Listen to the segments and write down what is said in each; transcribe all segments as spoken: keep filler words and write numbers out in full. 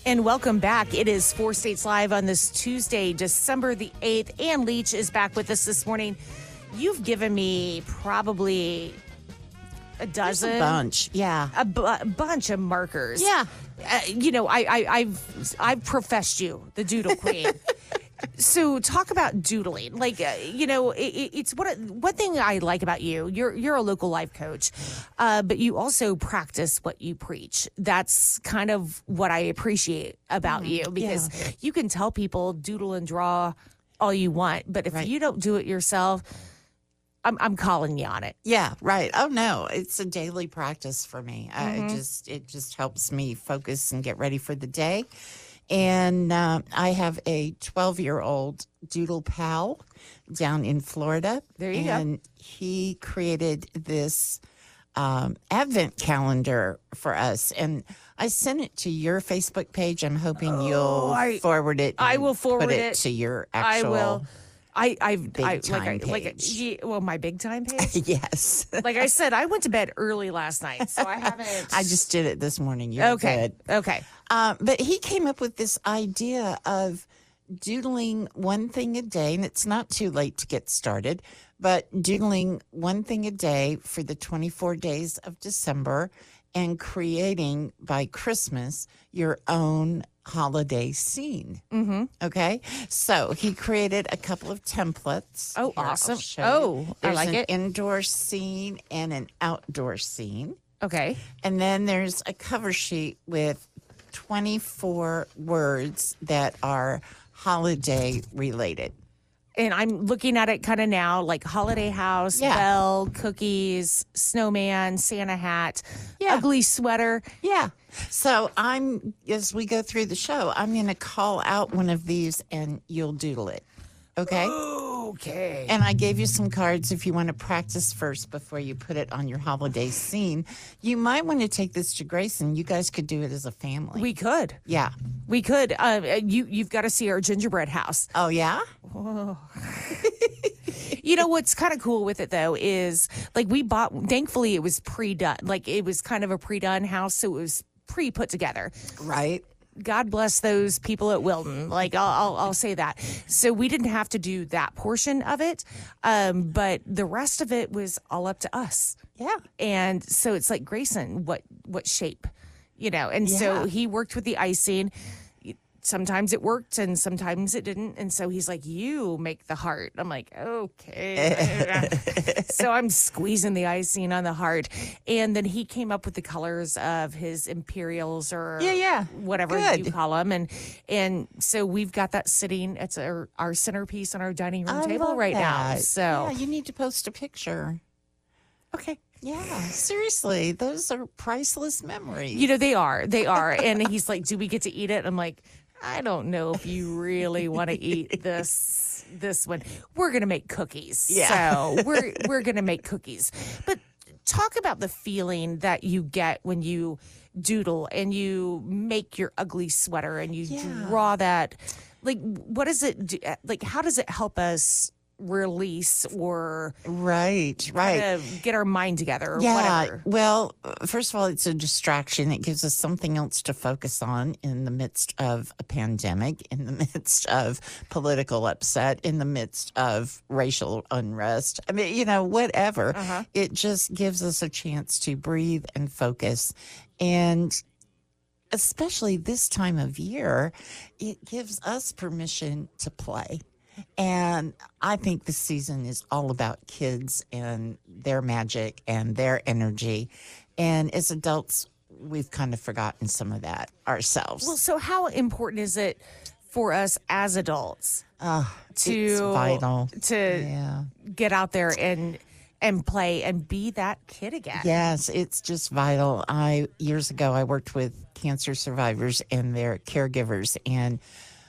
And welcome back. It is Four States Live on this Tuesday, December the eighth. Ann Leach is back with us this morning. You've given me probably a dozen. There's a bunch, yeah. A, bu- a bunch of markers. Yeah. Uh, you know, I, I, I've I've professed you, the doodle queen. So talk about doodling. Like, uh, you know, it, it's what one thing I like about you. You're you're a local life coach, uh, but you also practice what you preach. That's kind of what I appreciate about mm, you because yeah. you can tell people doodle and draw all you want, but if right. you don't do it yourself, I'm I'm calling you on it. Yeah, right. Oh no, it's a daily practice for me. Mm-hmm. I just it just helps me focus and get ready for the day. And uh, I have a twelve-year-old doodle pal down in Florida. There you and go. And he created this um, advent calendar for us. And I sent it to your Facebook page. I'm hoping oh, you'll I, forward it. I will forward put it, it to your actual. I will. I, I, big I time like, page. like, a, yeah, well, my big time page. Yes. Like I said, I went to bed early last night, so I haven't. I just did it this morning. You're okay. good. Okay. Uh, but he came up with this idea of doodling one thing a day, and it's not too late to get started, but doodling one thing a day for the twenty-four days of December and creating by Christmas your own holiday scene. Mm-hmm. Okay. So he created a couple of templates. Oh, Here, awesome. Oh, there's I like an it. Indoor scene and an outdoor scene. Okay. And then there's a cover sheet with twenty-four words that are holiday related. And I'm looking at it kind of now, like holiday house, yeah. bell, cookies, snowman, Santa hat, yeah. ugly sweater. Yeah. So I'm, as we go through the show, I'm going to call out one of these and you'll doodle it. Okay? Okay. And I gave you some cards if you want to practice first before you put it on your holiday scene. You might want to take this to Grayson. You guys could do it as a family. We could. Yeah. We could. Uh, you, you've got to see our gingerbread house. Oh, yeah? Oh. You know what's kind of cool with it though is like we bought. Thankfully, it was pre-done. Like it was kind of a pre-done house, so it was pre-put together. Right. God bless those people at Wilton. Like I'll, I'll, I'll say that. So we didn't have to do that portion of it, um, but the rest of it was all up to us. Yeah. And so it's like Grayson, what what shape, you know? And yeah. so he worked with the icing. Sometimes it worked and sometimes it didn't. And so he's like, you make the heart. I'm like, okay. So I'm squeezing the icing on the heart. And then he came up with the colors of his Imperials or yeah, yeah. whatever Good. you call them. And and so we've got that sitting. It's our, our centerpiece on our dining room I table right that. now. So yeah, you need to post a picture. Okay. Yeah, seriously, those are priceless memories. You know, they are. They are. And he's like, do we get to eat it? I'm like, I don't know if you really want to eat this this one. We're gonna make cookies. Yeah. So we're we're gonna make cookies. But talk about the feeling that you get when you doodle and you make your ugly sweater and you yeah. draw that. Like, what does it do? Like, how does it help us release or right right kind of get our mind together or yeah whatever? Well, first of all, it's a distraction. It gives us something else to focus on in the midst of a pandemic, in the midst of political upset, in the midst of racial unrest. I mean, you know, whatever. Uh-huh. It just gives us a chance to breathe and focus. And especially this time of year, it gives us permission to play. And I think this season is all about kids and their magic and their energy. And as adults, we've kind of forgotten some of that ourselves. Well, so how important is it for us as adults uh, to it's vital to yeah. get out there and and play and be that kid again? Yes, it's just vital. I years ago I worked with cancer survivors and their caregivers, and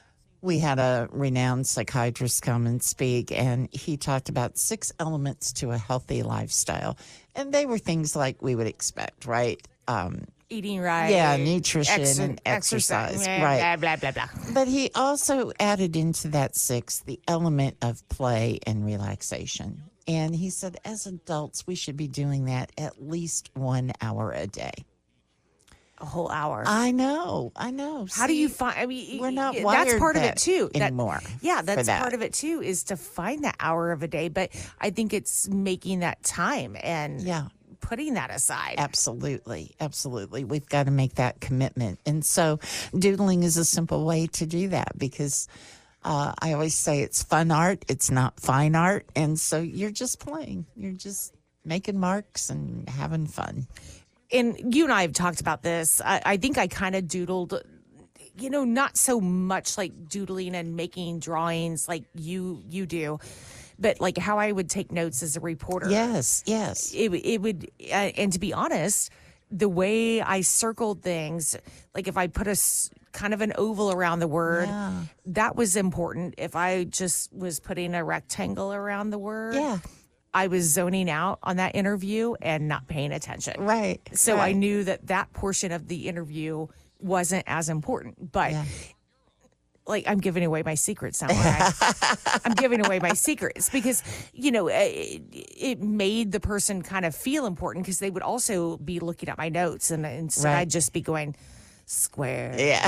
we had a renowned psychiatrist come and speak, and he talked about six elements to a healthy lifestyle. And they were things like we would expect, right? Um, Eating right. Yeah, nutrition exer- and exercise, exercise, right. Blah, blah, blah, blah. But he also added into that six the element of play and relaxation. And he said, as adults, we should be doing that at least one hour a day. a whole hour. I know. I know. How do you find? I mean, we're not that's wired part of it that too. That, anymore yeah, that's for that. part of it too. Is to find that hour of a day. But I think it's making that time and Yeah. putting that aside. Absolutely. Absolutely. We've got to make that commitment. And so doodling is a simple way to do that because uh, I always say it's fun art. It's not fine art. And so you're just playing. You're just making marks and having fun. And you and I have talked about this. I, I think I kind of doodled, you know, not so much like doodling and making drawings like you you do, but like how I would take notes as a reporter. Yes, yes. It, it would, uh, and to be honest, the way I circled things, like if I put a s- kind of an oval around the word, Yeah. that was important. If I just was putting a rectangle around the word, Yeah. I was zoning out on that interview and not paying attention. Right. So I right. knew that that portion of the interview wasn't as important. But Yeah. like I'm giving away my secrets now. I? I'm giving away my secrets because, you know, it, it made the person kind of feel important because they would also be looking at my notes and, and so Right. I'd just be going square, Yeah.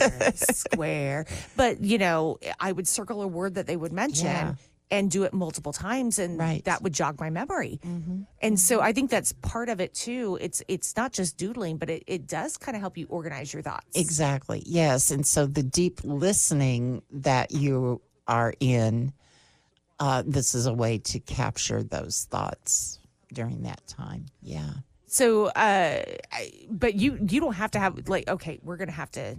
square. But, you know, I would circle a word that they would mention. Yeah. And do it multiple times, and Right. that would jog my memory. Mm-hmm. And so I think that's part of it too. It's it's not just doodling, but it, it does kind of help you organize your thoughts. Exactly. Yes. And so the deep listening that you are in, uh, this is a way to capture those thoughts during that time. Yeah. So, uh, I, but you you don't have to have like okay, we're gonna have to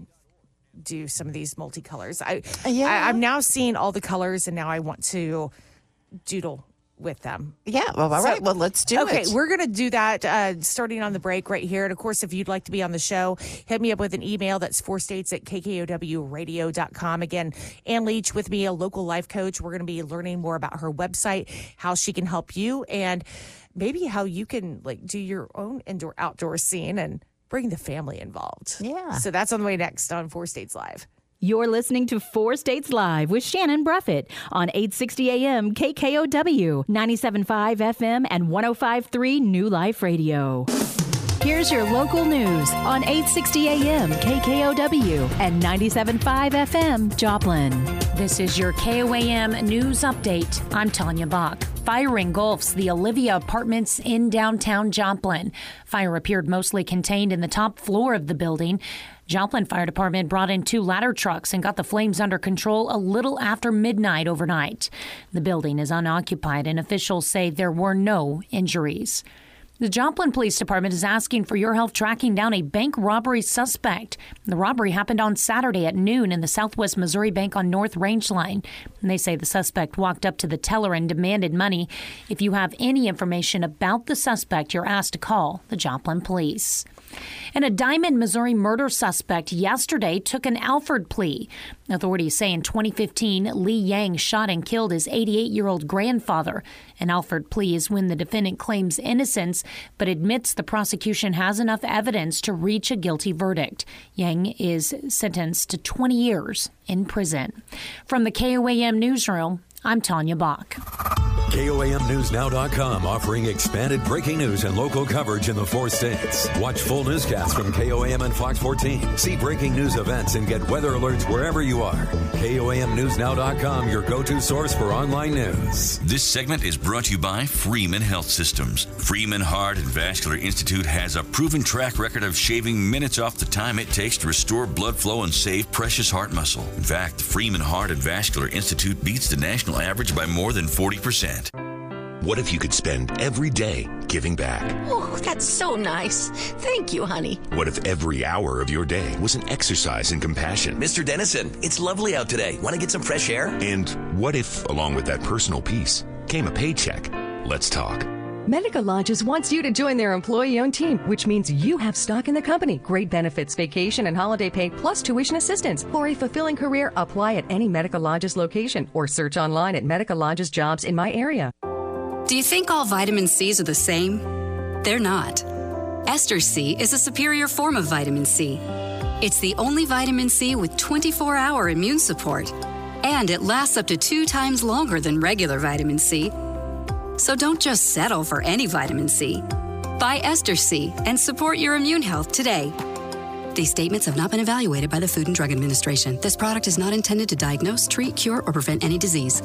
do some of these multicolors. I, Yeah. I I'm now seeing all the colors, and now I want to doodle with them. Yeah. Well, all So- right. Well, let's do okay, it. we're going to do that uh, starting on the break right here. And of course, if you'd like to be on the show, hit me up with an email. That's four states at k k o w radio dot com. Again, Ann Leach with me, a local life coach. We're going to be learning more about her website, how she can help you, and maybe how you can like do your own indoor outdoor scene and bring the family involved. Yeah. So that's on the way next on Four States Live. You're listening to Four States Live with Shannon Bruffett on eight sixty A M K K O W, ninety-seven point five F M, and one oh five point three New Life Radio. Here's your local news on eight sixty A M K K O W and ninety-seven point five F M Joplin. This is your K O A M News Update. I'm Tanya Bach. Fire engulfs the Olivia Apartments in downtown Joplin. Fire appeared mostly contained in the top floor of the building. Joplin Fire Department brought in two ladder trucks and got the flames under control a little after midnight overnight. The building is unoccupied, and officials say there were no injuries. The Joplin Police Department is asking for your help tracking down a bank robbery suspect. The robbery happened on Saturday at noon in the Southwest Missouri Bank on North Rangeline. And they say the suspect walked up to the teller and demanded money. If you have any information about the suspect, you're asked to call the Joplin Police. And a Diamond, Missouri murder suspect yesterday took an Alford plea. Authorities say in twenty fifteen, Lee Yang shot and killed his eighty-eight-year-old grandfather. An Alford plea is when the defendant claims innocence but admits the prosecution has enough evidence to reach a guilty verdict. Yang is sentenced to twenty years in prison. From the K O A M Newsroom, I'm Tanya Bach. K O A M News Now dot com offering expanded breaking news and local coverage in the four states. Watch full newscasts from K O A M and Fox fourteen. See breaking news events and get weather alerts wherever you are. K O A M News Now dot com, your go-to source for online news. This segment is brought to you by Freeman Health Systems. Freeman Heart and Vascular Institute has a proven track record of shaving minutes off the time it takes to restore blood flow and save precious heart muscle. In fact, Freeman Heart and Vascular Institute beats the national average by more than forty percent. What if you could spend every day giving back? Oh, that's so nice. Thank you, honey. What if every hour of your day was an exercise in compassion? Mister Dennison, it's lovely out today. Want to get some fresh air? And what if, along with that personal peace, came a paycheck? Let's talk. Medica Lodges wants you to join their employee-owned team, which means you have stock in the company, great benefits, vacation, and holiday pay, plus tuition assistance. For a fulfilling career, apply at any Medica Lodges location or search online at Medica Lodges jobs in my area. Do you think all vitamin C's are the same? They're not. Ester C is a superior form of vitamin C. It's the only vitamin C with twenty-four hour immune support, and it lasts up to two times longer than regular vitamin C. So don't just settle for any vitamin C. Buy Ester C and support your immune health today. These statements have not been evaluated by the Food and Drug Administration. This product is not intended to diagnose, treat, cure, or prevent any disease.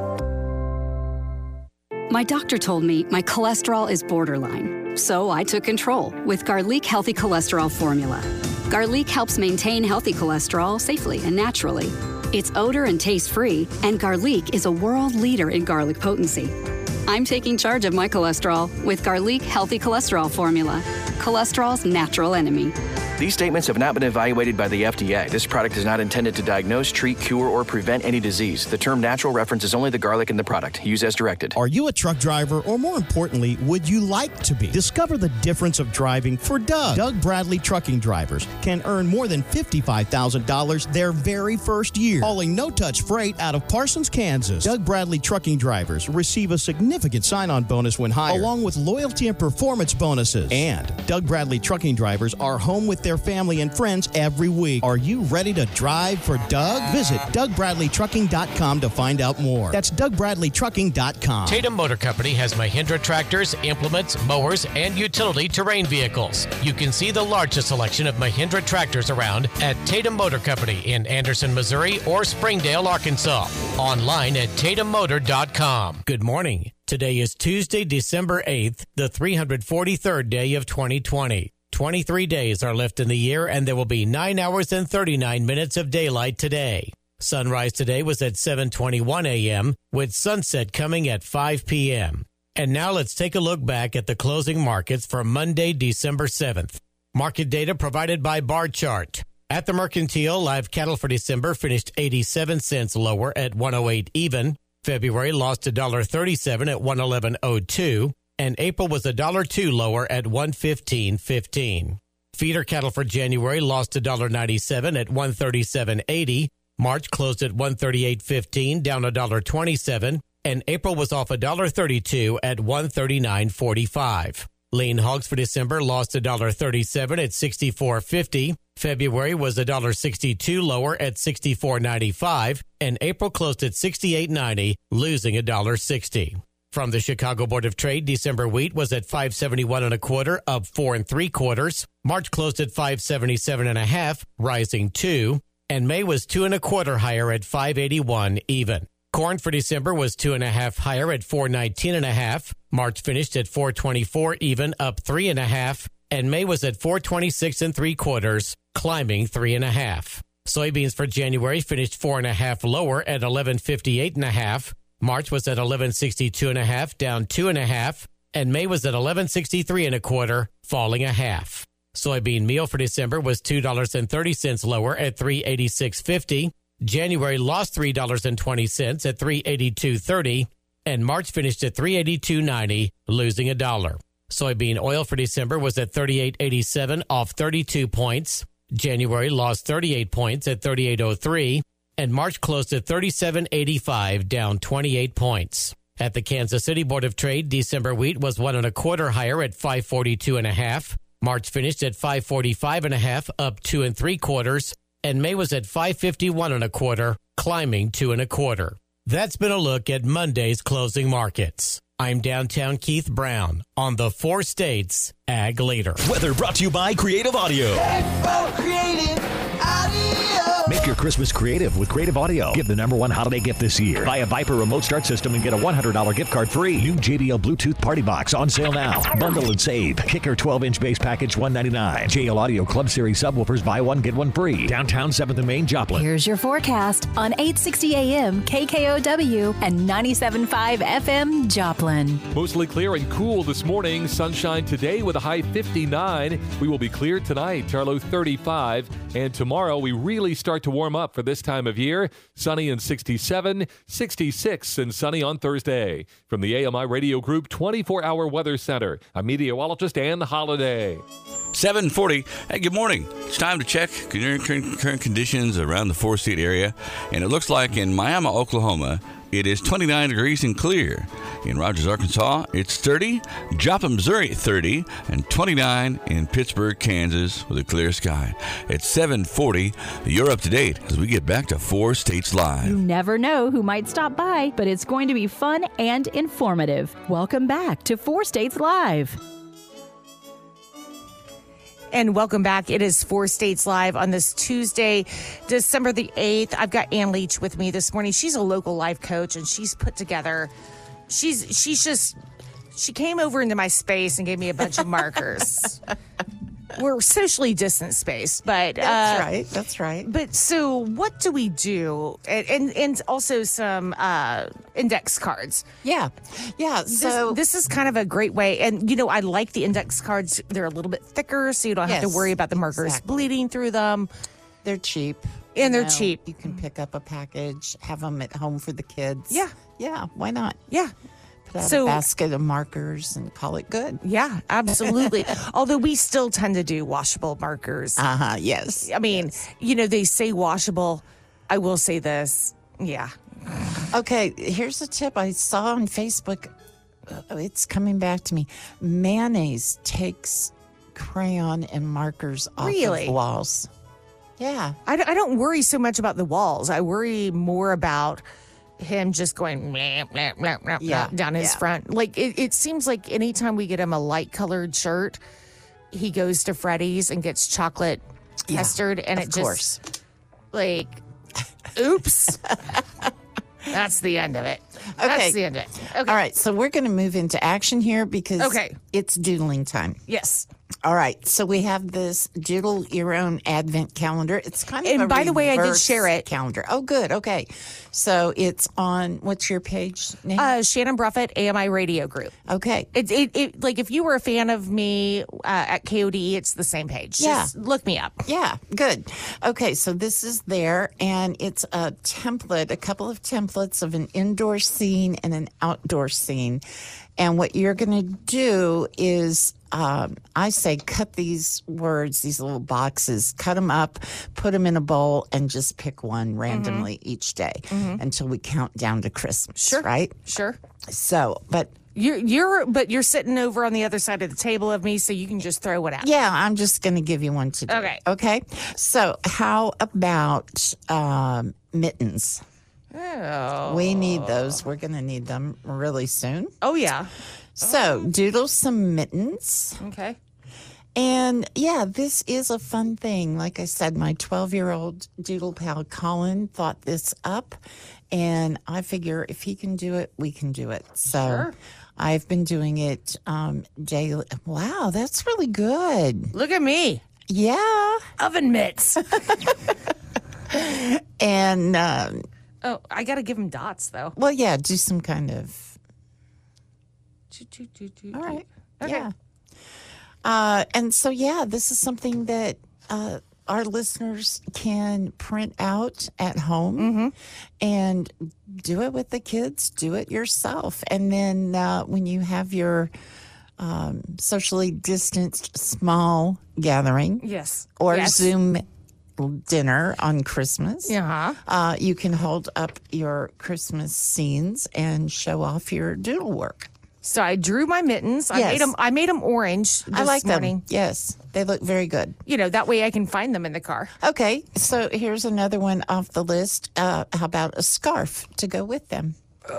My doctor told me my cholesterol is borderline, so I took control with Garlic Healthy Cholesterol Formula. Garlic helps maintain healthy cholesterol safely and naturally. It's odor and taste-free, and Garlic is a world leader in garlic potency. I'm taking charge of my cholesterol with Garlic Healthy Cholesterol Formula, cholesterol's natural enemy. These statements have not been evaluated by the F D A. This product is not intended to diagnose, treat, cure, or prevent any disease. The term natural references only the garlic in the product. Use as directed. Are you a truck driver, or more importantly, would you like to be? Discover the difference of driving for Doug. Doug Bradley trucking drivers can earn more than fifty-five thousand dollars their very first year, hauling no-touch freight out of Parsons, Kansas. Doug Bradley trucking drivers receive a significant sign-on bonus when hired, along with loyalty and performance bonuses. And Doug Bradley trucking drivers are home with their family and friends every week. Are you ready to drive for Doug? Visit Doug Bradley Trucking dot com to find out more. That's Doug Bradley Trucking dot com. Tatum Motor Company has Mahindra tractors, implements, mowers, and utility terrain vehicles. You can see the largest selection of Mahindra tractors around at Tatum Motor Company in Anderson, Missouri, or Springdale, Arkansas. Online at Tatum Motor dot com. Good morning. Today is Tuesday, December eighth, the three hundred forty-third day of twenty twenty. twenty-three days are left in the year, and there will be nine hours and thirty-nine minutes of daylight today. Sunrise today was at seven twenty-one a.m., with sunset coming at five p.m. And now let's take a look back at the closing markets for Monday, December seventh. Market data provided by Bar Chart. At the Mercantile, live cattle for December finished eighty-seven cents lower at one oh eight even. February lost one dollar thirty-seven at one eleven oh two. And April was one dollar two lower at one fifteen fifteen. Feeder cattle for January lost one dollar ninety-seven at one thirty-seven eighty. March closed at one thirty-eight fifteen, down one dollar twenty-seven, and April was off one dollar thirty-two at one thirty-nine forty-five. Lean hogs for December lost one dollar thirty-seven at sixty-four fifty. February was one dollar sixty-two lower at sixty-four ninety-five, and April closed at sixty-eight ninety, losing one dollar sixty. From the Chicago Board of Trade, December wheat was at five seventy-one and a quarter, up four and three quarters. March closed at five seventy-seven and a half, rising two, and May was two and a quarter higher at five eighty-one even. Corn for December was two and a half higher at four nineteen and a half. March finished at four twenty-four even, up three and a half, and May was at four twenty-six and three quarters, climbing three and a half. Soybeans for January finished four and a half lower at eleven fifty-eight and a half. March was at eleven sixty-two and a half, down two and a half, and May was at eleven sixty-three and a quarter, falling a half. Soybean meal for December was two dollars and thirty cents lower at three eighty-six fifty. January lost three dollars and twenty cents at three eighty-two thirty, and March finished at three eighty-two ninety, losing a dollar. Soybean oil for December was at thirty-eight eighty-seven, off thirty-two points. January lost thirty-eight points at thirty-eight oh three. And March closed at thirty-seven eighty-five, down twenty-eight points. At the Kansas City Board of Trade, December wheat was one and a quarter higher at five forty-two and a half. March finished at five forty-five and a half, up two and three quarters. And May was at five fifty-one and a quarter, climbing two and a quarter. That's been a look at Monday's closing markets. I'm downtown Keith Brown on the Four States Ag Leader. Weather brought to you by Creative Audio. Make your Christmas creative with Creative Audio. Give the number one holiday gift this year. Buy a Viper remote start system and get a one hundred dollars gift card free. New J B L Bluetooth Party Box on sale now. Bundle and save. Kicker twelve inch bass package one ninety-nine. J L Audio Club Series subwoofers buy one get one free. Downtown seventh and Main, Joplin. Here's your forecast on eight sixty A M K K O W and ninety-seven point five F M Joplin. Mostly clear and cool this morning. Sunshine today with a high fifty-nine. We will be clear tonight, our low thirty-five. And tomorrow we really start to warm up for this time of year. Sunny and sixty-seven, sixty-six and sunny on Thursday. From the A M I Radio Group twenty-four hour Weather Center, I'm meteorologist Ann Holiday. seven forty. Hey, good morning. It's time to check current, current conditions around the four-state area. And it looks like in Miami, Oklahoma, it is twenty-nine degrees and clear. In Rogers, Arkansas, it's thirty. Joplin, Missouri, thirty. And twenty-nine in Pittsburgh, Kansas, with a clear sky. It's seven forty. You're up to date as we get back to Four States Live. You never know who might stop by, but it's going to be fun and informative. Welcome back to Four States Live. And welcome back. It is Four States Live on this Tuesday, December the eighth. I've got Ann Leach with me this morning. She's a local life coach, and she's put together, she's she's just, she came over into my space and gave me a bunch of markers. We're socially distant space, but... That's uh, right. That's right. But so what do we do? And and, and also some uh, index cards. Yeah. Yeah. So this, this is kind of a great way. And, you know, I like the index cards. They're a little bit thicker, so you don't have Yes, to worry about the markers exactly. bleeding through them. They're cheap. And you they're know, cheap. You can pick up a package, have them at home for the kids. Yeah. Yeah. Why not? Yeah. Put out So- a basket of markers and call it good. Yeah, absolutely. Although we still tend to do washable markers. Uh huh. Yes. I mean, you know, they say washable. I will say this. Yeah. Okay. Here's a tip I saw on Facebook. Uh, It's coming back to me. Mayonnaise takes crayon and markers off Really? of walls. Yeah. I, don't- I don't worry so much about the walls. I worry more about him just going blah, blah, blah, blah, Yeah, down his yeah. front. Like it, it seems like anytime we get him a light colored shirt, he goes to Freddy's and gets chocolate Yeah, custard, and of it just course. like, oops. That's the end of it. Okay. That's the end of it. Okay. All right. So we're going to move into action here because Okay. it's doodling time. Yes. All right. So we have this doodle your own advent calendar. It's kind of And a by the way, I did reverse share it. calendar. Oh, good. Okay. So it's on, what's your page name? Uh, Shannon Bruffett, A M I Radio Group. Okay. It, it, it, like if you were a fan of me uh, at K O D E, it's the same page. Yeah. Just look me up. Yeah, good. Okay, so this is there, and it's a template, a couple of templates of an indoor scene and an outdoor scene. And what you're going to do is, um, I say, cut these words, these little boxes, cut them up, put them in a bowl, and just pick one randomly each day until we count down to Christmas. Sure. Right? Sure. So, but You're, you're, but you're sitting over on the other side of the table of me, so you can just throw it out. yeah, I'm just going to give you one today. Okay. Okay. So, how about um, mittens? Oh. We need those. We're going to need them really soon. Oh, yeah. So, doodle some mittens. Okay. And yeah, this is a fun thing. Like I said, my twelve year old doodle pal Colin thought this up. And I figure if he can do it, we can do it. So, Sure. I've been doing it um, daily. Wow, that's really good. Look at me. Yeah. Oven mitts. And, um, Oh, I got to give him dots, though. well, yeah, do some kind of. Toot, toot, toot, toot, All toot. right. Okay. Yeah. Uh, and so, yeah, this is something that uh, our listeners can print out at home Mm-hmm. and do it with the kids, do it yourself. And then uh, when you have your um, socially distanced small gathering Yes. or Yes. Zoom dinner on Christmas, Uh-huh. uh, you can hold up your Christmas scenes and show off your doodle work. So I drew my mittens. I Yes. made them. I made them orange. This I like morning. them. Yes, they look very good. You know, that way I can find them in the car. Okay, so here's another one off the list. Uh, how about a scarf to go with them?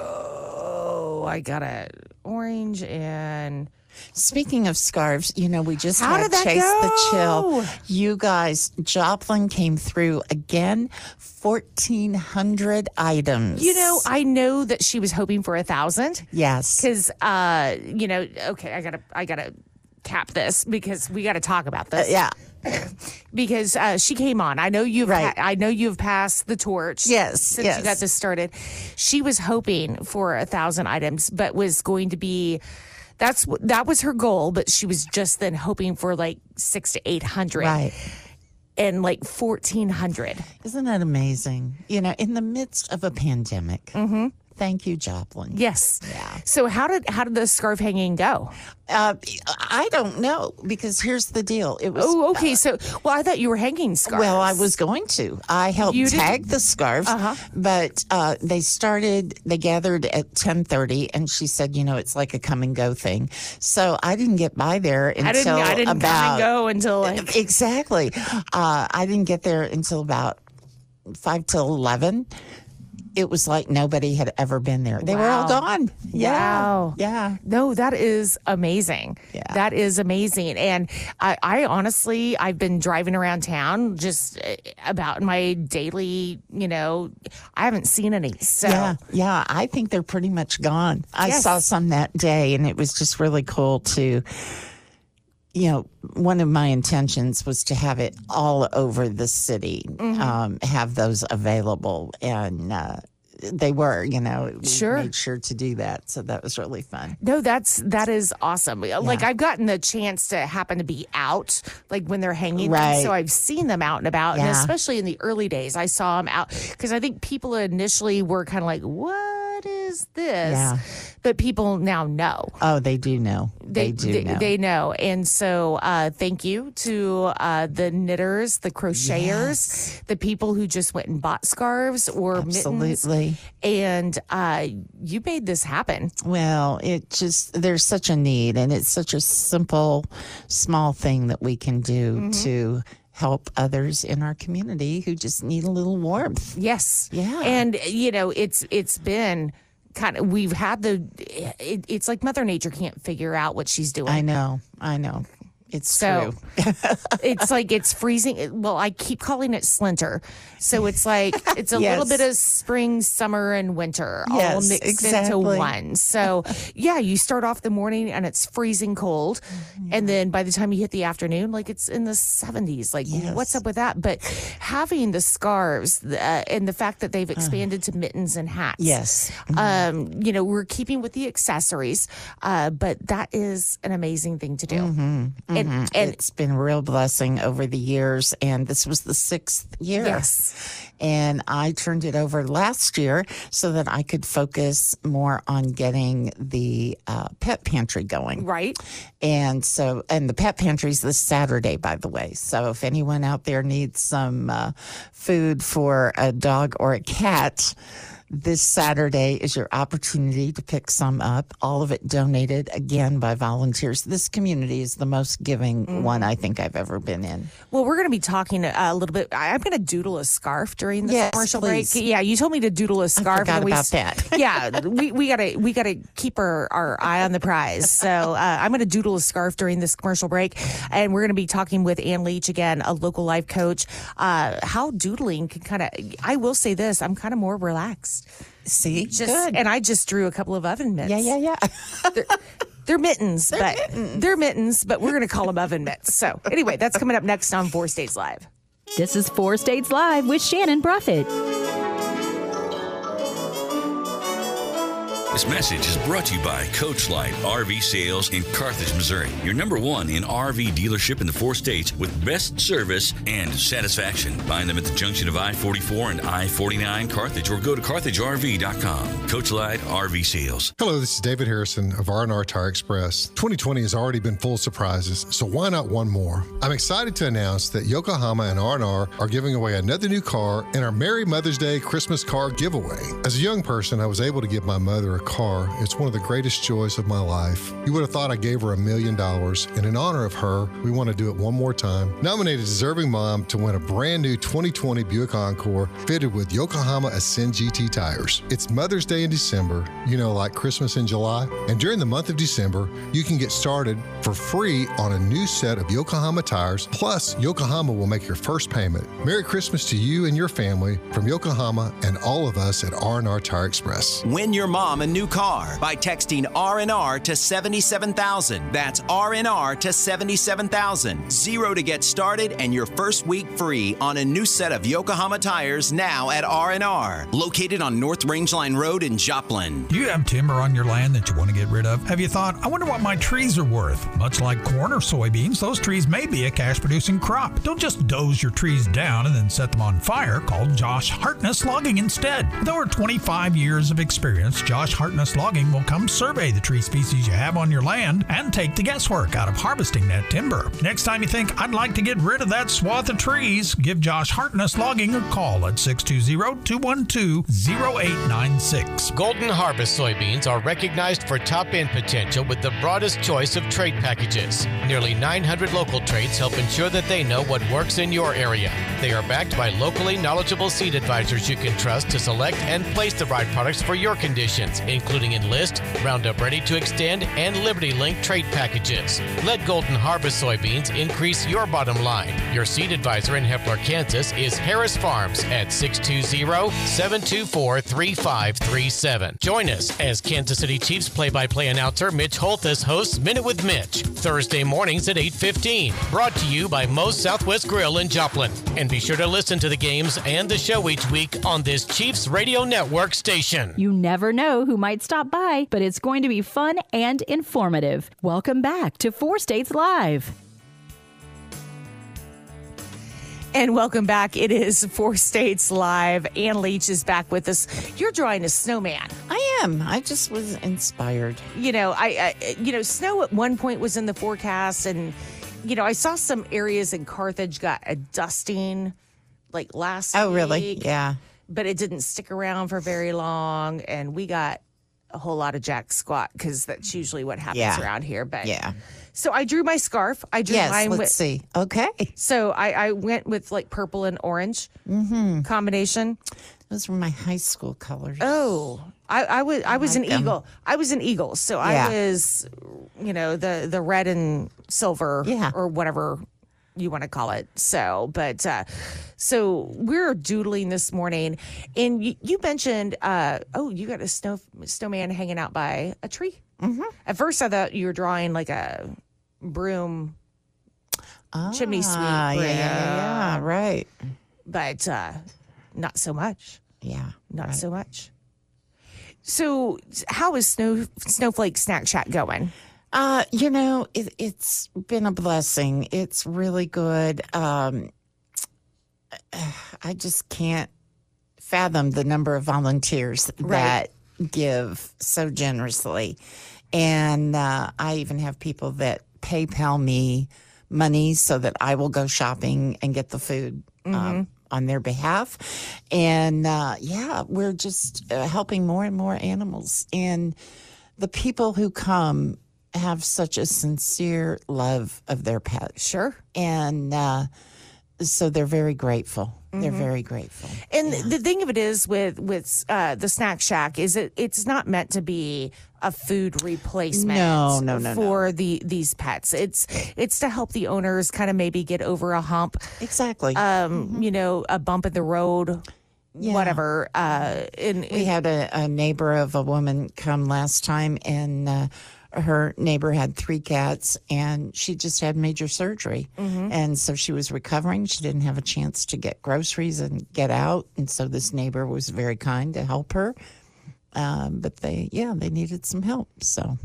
Oh, I got a orange and. Speaking of scarves, you know, we just How had did that Chase go? the Chill. You guys, Joplin came through again, fourteen hundred items. You know, I know that she was hoping for a thousand. Yes. Because, uh, you know, okay, I gotta, I gotta cap this because we gotta talk about Uh, this. yeah. Because uh, she came on. I know you've, Right. pa- I know you've passed the torch. Yes, Since yes. you got this started, she was hoping for a thousand items, but was going to be. That's wh- that was her goal, but she was just then hoping for like six to eight hundred, Right. and like fourteen hundred. Isn't that amazing? You know, in the midst of a pandemic. Mm-hmm. Thank you, Joplin. Yes. Yeah. So how did how did the scarf hanging go? Uh, I don't know because here's the deal. It was. Oh, okay. So, well, I thought you were hanging scarves. Well, I was going to. I helped You did- tag the scarves, Uh-huh. but uh, they started. They gathered at ten thirty, and she said, "You know, it's like a come and go thing." So I didn't get by there until I didn't. I didn't about come and go until like. exactly. Uh, I didn't get there until about five till eleven. it was like nobody had ever been there. They Wow. were all gone. Yeah. Wow. Yeah. No, that is amazing. Yeah. That is amazing. And I, I honestly, I've been driving around town just uh, about my daily, you know, I haven't seen any. So Yeah, yeah, I think they're pretty much gone. I Yes. saw some that day, and it was just really cool to, you know, one of my intentions was to have it all over the city, Mhm. um, have those available, and uh, they were, you know, we Sure. made sure to do that. So that was really fun. No, that's that is awesome. Like I've gotten the chance to happen to be out, like when they're hanging, them, Right. so I've seen them out and about, and Yeah. especially in the early days, I saw them out because I think people initially were kind of like, "What is this?" Yeah. But people now know. Oh, they do know. They, do they, know. they know. And so uh, thank you to uh, the knitters, the crocheters, the people who just went and bought scarves or mittens. Absolutely. And uh, you made this happen. Well, it just, there's such a need, and it's such a simple, small thing that we can do Mhm. to help others in our community who just need a little warmth. Yes. Yeah. And, you know, it's it's been kind of, we've had the, it, it's like Mother Nature can't figure out what she's doing. I know. I know. It's So true. it's like it's freezing. Well, I keep calling it Slinter. So it's like it's a Yes. little bit of spring, summer, and winter all Yes, mixed exactly. into one. So yeah, you start off the morning and it's freezing cold, and then by the time you hit the afternoon, like it's in the seventies. Like Yes. what's up with that? But having the scarves uh, and the fact that they've expanded to mittens and hats. Yes. Um, you know, we're keeping with the accessories, uh, but that is an amazing thing to do. Mm-hmm. And, Mhm. and it's been a real blessing over the years, and this was the sixth year. Yes. And I turned it over last year so that I could focus more on getting the uh, pet pantry going. Right. And so, and the pet pantry is this Saturday, by the way. So if anyone out there needs some uh, food for a dog or a cat, this Saturday is your opportunity to pick some up. All of it donated, again, by volunteers. This community is the most giving Mm-hmm. one I think I've ever been in. Well, we're going to be talking a little bit. I- I'm going to doodle a scarf during the Yes, commercial please. break. Yeah, you told me to doodle a scarf. forgot and we, about that. Yeah, we we got to we got to keep our, our eye on the prize. So uh, I'm going to doodle a scarf during this commercial break, and we're going to be talking with Ann Leach again, a local life coach. Uh, how doodling can kind of. I will say this: I'm kind of more relaxed. See, Just good. and I just drew a couple of oven mitts. Yeah, yeah, yeah. They're, they're mittens, They're but mittens. they're mittens, but we're going to call them oven mitts. So anyway, that's coming up next on Four States Live. This is Four States Live with Shannon Bruffett. This message is brought to you by Coach Light R V Sales in Carthage, Missouri. Your number one in R V dealership in the four states with best service and satisfaction. Find them at the junction of I forty-four and I forty-nine Carthage, or go to carthage r v dot com. Coach Light R V Sales. Hello, this is David Harrison of R and R Tire Express. twenty twenty has already been full of surprises, so why not one more? I'm excited to announce that Yokohama and R and R are giving away another new car in our Merry Mother's Day Christmas car giveaway. As a young person, I was able to give my mother a car. It's one of the greatest joys of my life. You would have thought I gave her a million dollars, and in honor of her, we want to do it one more time. Nominate a deserving mom to win a brand new twenty twenty Buick Encore fitted with Yokohama Ascend G T tires. It's Mother's Day in December, you know, like Christmas in July. And during the month of December, you can get started for free on a new set of Yokohama tires, plus Yokohama will make your first payment. Merry Christmas to you and your family from Yokohama and all of us at R and R Tire Express. Win your mom a new car by texting R and R to seventy-seven thousand. That's R and R to seventy-seven thousand. Zero to get started and your first week free on a new set of Yokohama tires now at R and R. Located on North Rangeline Road in Joplin. Do you have timber on your land that you want to get rid of? Have you thought, I wonder what my trees are worth? Much like corn or soybeans, those trees may be a cash-producing crop. Don't just doze your trees down and then set them on fire. Call Josh Hartness Logging instead. With over twenty-five years of experience, Josh Hartness Hartness Logging will come survey the tree species you have on your land and take the guesswork out of harvesting that timber. Next time you think, I'd like to get rid of that swath of trees, give Josh Hartness Logging a call at six two zero, two one two, zero eight nine six. Golden Harvest soybeans are recognized for top-end potential with the broadest choice of trait packages. Nearly nine hundred local traits help ensure that they know what works in your area. They are backed by locally knowledgeable seed advisors you can trust to select and place the right products for your conditions, including Enlist, Roundup Ready to Extend, and Liberty Link trait packages. Let Golden Harvest soybeans increase your bottom line. Your seed advisor in Hepler, Kansas is Harris Farms at six two zero, seven two four, three five three seven. Join us as Kansas City Chiefs play-by-play announcer Mitch Holthus hosts Minute with Mitch, Thursday mornings at eight fifteen. Brought to you by Moe's Southwest Grill in Joplin. And be sure to listen to the games and the show each week on this Chiefs Radio Network station. You never know who might stop by, but it's going to be fun and informative. Welcome back to Four States Live. And welcome back. It is Four States Live. Ann Leach is back with us. You're drawing a snowman. I am. I just was inspired. You know, I, I you know, snow at one point was in the forecast, and you know, I saw some areas in Carthage got a dusting like last Oh, week. really? Yeah. But it didn't stick around for very long, and we got a whole lot of jack squat because that's usually what happens Yeah. around here. But Yeah. so I drew my scarf. I drew Yes, mine let's with, see. Okay. So I, I went with like purple and orange Mm-hmm. combination. Those were my high school colors. Oh, I, I was I was like an them. eagle. I was an eagle. So Yeah. I was, you know, the the red and silver, Yeah. or whatever you want to call it. So, but uh, so we're doodling this morning, and you, you mentioned, uh, oh, you got a snow snowman hanging out by a tree. Mm-hmm. At first, I thought you were drawing like a broom chimney sweep. Ah, yeah, broom. yeah, yeah, right. But uh, not so much. Yeah, not right. so much. So, how is Snow Snowflake Snack Shack going? Uh, you know, it, it's been a blessing. It's really good. Um, I just can't fathom the number of volunteers Right. that give so generously. And uh, I even have people that PayPal me money so that I will go shopping and get the food um, on their behalf. And uh, yeah, we're just uh, helping more and more animals. And the people who come have such a sincere love of their pets. Sure. And uh, so they're very grateful. They're Mhm. very grateful. And the thing of it is with with uh, the Snack Shack is it it's not meant to be a food replacement No, no, no, for the these pets. It's it's to help the owners kind of maybe get over a hump. Exactly. Um, you know, a bump in the road, Yeah. whatever. Uh, and We had a, a neighbor of a woman come last time, and uh, her neighbor had three cats, and she just had major surgery. Mhm. And so she was recovering. She didn't have a chance to get groceries and get out. And so this neighbor was very kind to help her. Um, but they, yeah, they needed some help. So.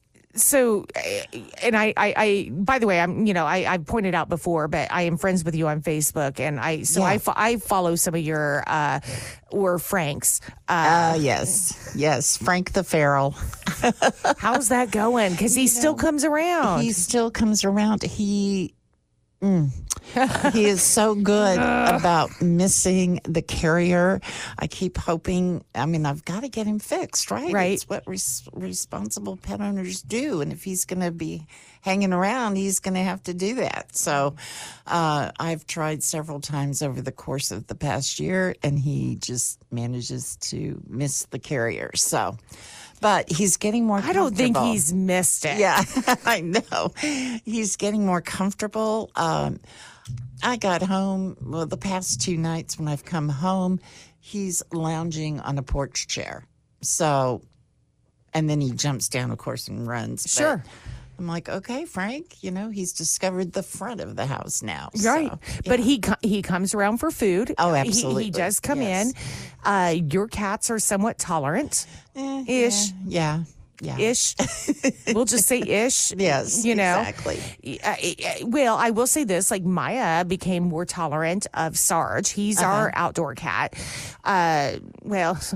So, uh, and I, I, I, by the way, I'm, you know, I, I pointed out before, but I am friends with you on Facebook, and I, so Yeah. I, fo- I follow some of your, uh, or Frank's. Uh, Uh, yes, yes, Frank the Feral. How's that going? Because he still comes around. He still comes around. He mm, he is so good about missing the carrier. I keep hoping. I mean, I've got to get him fixed, right? Right. It's what res- responsible pet owners do, and if he's going to be hanging around, he's going to have to do that. So, uh, I've tried several times over the course of the past year, and he just manages to miss the carrier. So. But he's getting more I don't think comfortable. he's missed it. Yeah, I know. He's getting more comfortable. Um, I got home, well, the past two nights when I've come home, he's lounging on a porch chair. So, and then he jumps down, of course, and runs. But Sure. I'm like, okay, Frank, you know, he's discovered the front of the house now. Right. So, But he co- he comes around for food. Oh, He- absolutely. He, does come Yes. in. Uh, your cats are somewhat tolerant. Eh, Ish. Yeah. Yeah. Ish. We'll just say ish. Yes, You know? exactly. Uh, uh, well, I will say this, like Maya became more tolerant of Sarge. He's Uh-huh. our outdoor cat. Uh, well,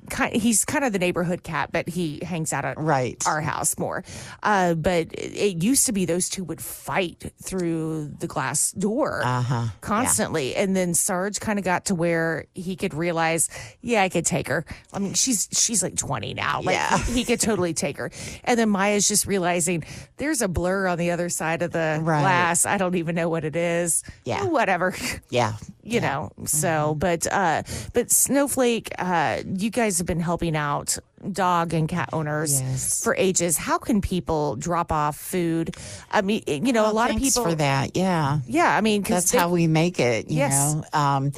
kind, he's kind of the neighborhood cat, but he hangs out at right. our house more. Uh, but it, it used to be those two would fight through the glass door uh-huh. constantly. Yeah. And then Sarge kind of got to where he could realize, yeah, I could take her. I mean, she's she's like twenty now. Like, yeah. he, he could totally take her. And then Maya's just realizing there's a blur on the other side of the right. glass. I don't even know what it is. Yeah. Whatever. Yeah. You yeah. know, so, but, uh, but Snowflake, uh, you guys have been helping out dog and cat owners yes. for ages. How can people drop off food? I mean, you know, well, a lot of thanks people for that. Yeah. Yeah. I mean, that's they, how we make it, you yes. know? Um,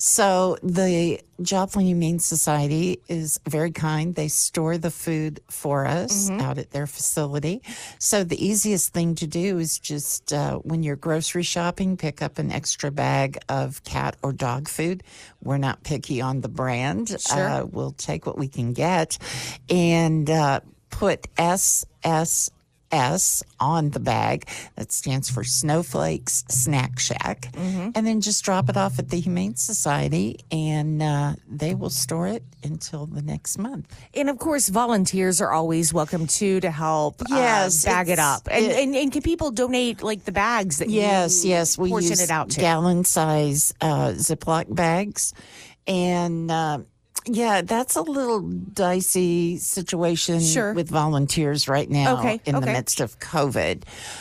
so the Joplin Humane Society is very kind. They store the food for us mm-hmm. out at their facility. So the easiest thing to do is just uh, when you're grocery shopping, pick up an extra bag of cat or dog food. We're not picky on the brand. Sure. Uh, we'll take what we can get and uh, put S S S on the bag. That stands for Snowflakes Snack Shack. Mm-hmm. And then just drop it off at the Humane Society, and uh, they will store it until the next month. And of course, volunteers are always welcome too to help yes, uh, bag it up. And, it, and and can people donate like the bags that yes, you yes, we portion use it out to? Gallon size uh, Ziploc bags, and. Uh, Yeah, that's a little dicey situation sure. with volunteers right now okay, in okay. the midst of COVID.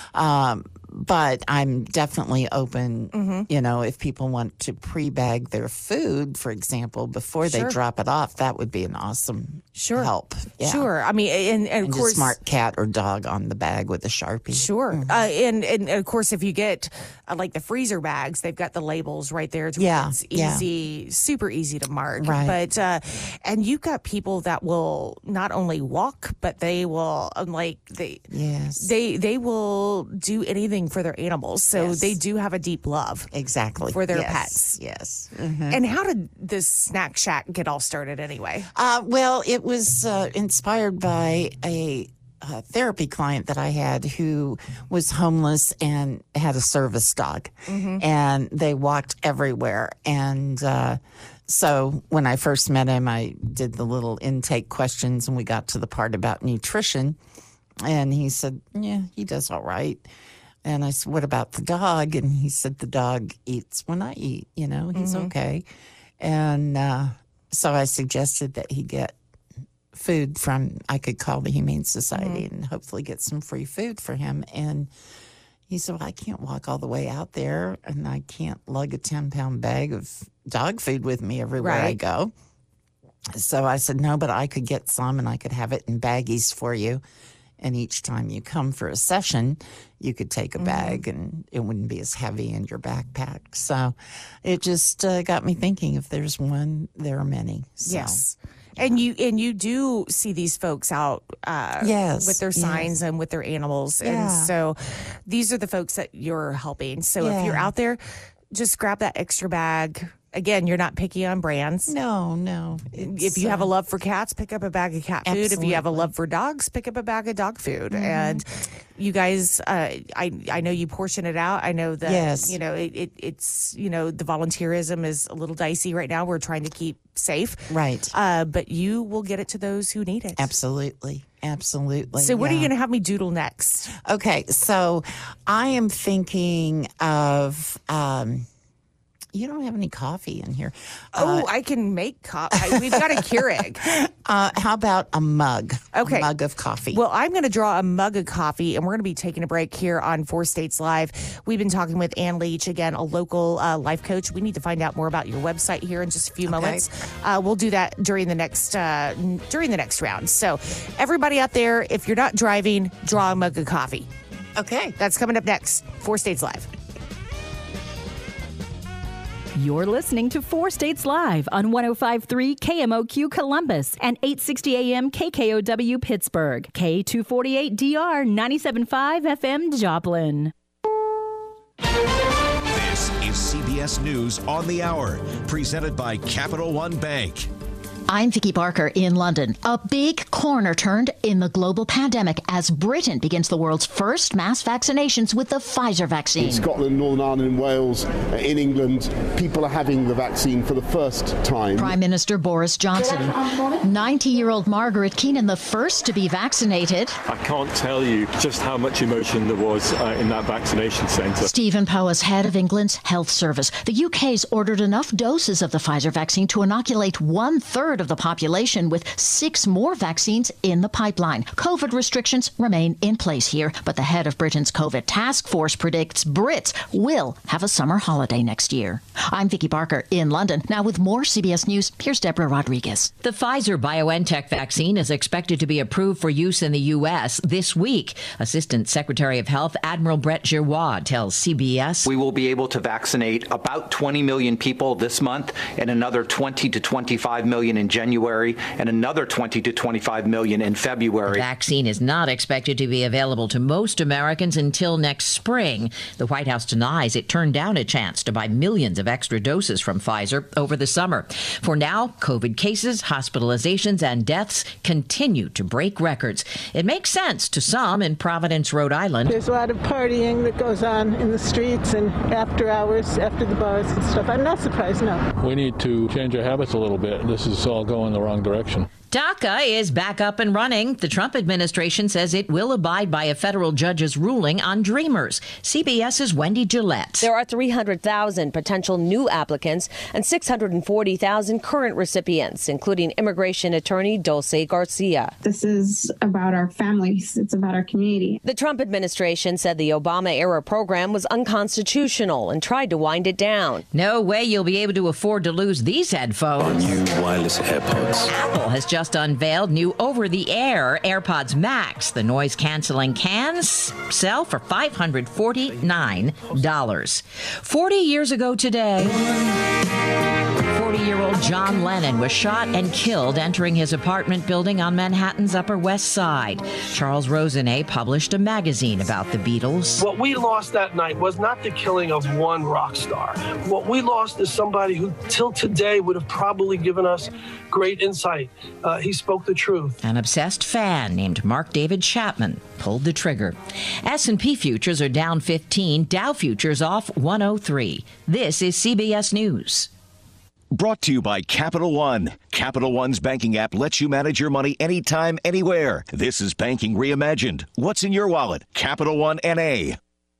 Um, but I'm definitely open, mm-hmm. you know, if people want to pre-bag their food, for example, before sure. they drop it off, that would be an awesome sure. help. Yeah. Sure. I mean, and, and, and of course. just mark cat or dog on the bag with a Sharpie. Sure. Mm-hmm. Uh, and, and of course, if you get uh, like the freezer bags, they've got the labels right there. To yeah. It's easy, yeah. super easy to mark. Right. But, uh, and you've got people that will not only walk, but they will, um, like, they, yes. they, they will do anything for their animals. So yes. they do have a deep love. Exactly. For their yes. pets. Yes. Mm-hmm. And how did this Snack Shack get all started anyway? Uh, well, it was uh, inspired by a a therapy client that I had who was homeless and had a service dog, mm-hmm. and they walked everywhere. And uh, so when I first met him, I did the little intake questions, and we got to the part about nutrition. And he said, "Yeah, he does all right." And I said, "What about the dog?" And he said, "The dog eats when I eat. You know, he's mm-hmm. okay." And uh, so I suggested that he get food from, I could call the Humane Society mm-hmm. and hopefully get some free food for him. And he said, "Well, I can't walk all the way out there, and I can't lug a ten-pound bag of dog food with me everywhere right. I go." So I said, "No, but I could get some, and I could have it in baggies for you. And each time you come for a session, you could take a bag mm-hmm. and it wouldn't be as heavy in your backpack." So it just uh, got me thinking, if there's one, there are many. So, yes. And you and you do see these folks out uh, yes, with their signs yes. and with their animals. Yeah. And so these are the folks that you're helping. So yeah. if you're out there, just grab that extra bag. Again, you're not picky on brands. No, no. If you have a love for cats, pick up a bag of cat food. Absolutely. If you have a love for dogs, pick up a bag of dog food. Mm-hmm. And you guys, uh, I I know you portion it out. I know that, yes. you know, it, it, it's, you know, the volunteerism is a little dicey right now. We're trying to keep safe. Right. Uh, but you will get it to those who need it. Absolutely. Absolutely. So what yeah. are you going to have me doodle next? Okay. So I am thinking of... Um, You don't have any coffee in here. Oh, uh, I can make coffee. We've got a Keurig. Uh, how about a mug? Okay. A mug of coffee. Well, I'm going to draw a mug of coffee, and we're going to be taking a break here on Four States Live. We've been talking with Ann Leach, again, a local uh, life coach. We need to find out more about your website here in just a few okay. moments. Uh, we'll do that during the next uh, during the next round. So, everybody out there, if you're not driving, draw a mug of coffee. Okay. That's coming up next. Four States Live. You're listening to Four States Live on one oh five point three K M O Q Columbus and eight sixty A M K K O W Pittsburgh, K two forty-eight D R ninety-seven point five F M Joplin. This is C B S News on the Hour, presented by Capital One Bank. I'm Vicki Barker in London. A big corner turned in the global pandemic as Britain begins the world's first mass vaccinations with the Pfizer vaccine. In Scotland, Northern Ireland, and Wales, in England, people are having the vaccine for the first time. Prime Minister Boris Johnson. ninety-year-old Margaret Keenan, the first to be vaccinated. I can't tell you just how much emotion there was uh, in that vaccination centre. Stephen Powis, head of England's Health Service. The U K's ordered enough doses of the Pfizer vaccine to inoculate one-third of the population, with six more vaccines in the pipeline. COVID restrictions remain in place here, but the head of Britain's COVID task force predicts Brits will have a summer holiday next year. I'm Vicki Barker in London. Now with more C B S News, here's Deborah Rodriguez. The Pfizer-BioNTech vaccine is expected to be approved for use in the U S this week. Assistant Secretary of Health Admiral Brett Giroir tells C B S. We will be able to vaccinate about twenty million people this month and another twenty to twenty-five million in January and another twenty to twenty-five million in February. The vaccine is not expected to be available to most Americans until next spring. The White House denies it turned down a chance to buy millions of extra doses from Pfizer over the summer. For now, COVID cases, hospitalizations, and deaths continue to break records. It makes sense to some in Providence, Rhode Island. There's a lot of partying that goes on in the streets and after hours, after the bars and stuff. I'm not surprised, no. We need to change our habits a little bit. This is all going the wrong direction. DACA is back up and running. The Trump administration says it will abide by a federal judge's ruling on Dreamers. CBS's Wendy Gillette. There are three hundred thousand potential new applicants and six hundred forty thousand current recipients, including immigration attorney Dulce Garcia. This is about our families. It's about our community. The Trump administration said the Obama-era program was unconstitutional and tried to wind it down. No way you'll be able to afford to lose these headphones. New wireless AirPods. Apple has just unveiled new over-the-air AirPods Max. The noise-canceling cans sell for five hundred forty-nine dollars. Forty years ago today, forty-year-old John Lennon was shot and killed entering his apartment building on Manhattan's Upper West Side. Charles Rosenet published a magazine about the Beatles. What we lost that night was not the killing of one rock star. What we lost is somebody who, till today, would have probably given us great insight. Uh, he spoke the truth. An obsessed fan named Mark David Chapman pulled the trigger. S and P futures are down fifteen, Dow futures off one oh three. This is C B S News. Brought to you by Capital One. Capital One's banking app lets you manage your money anytime, anywhere. This is banking reimagined. What's in your wallet? Capital One N A.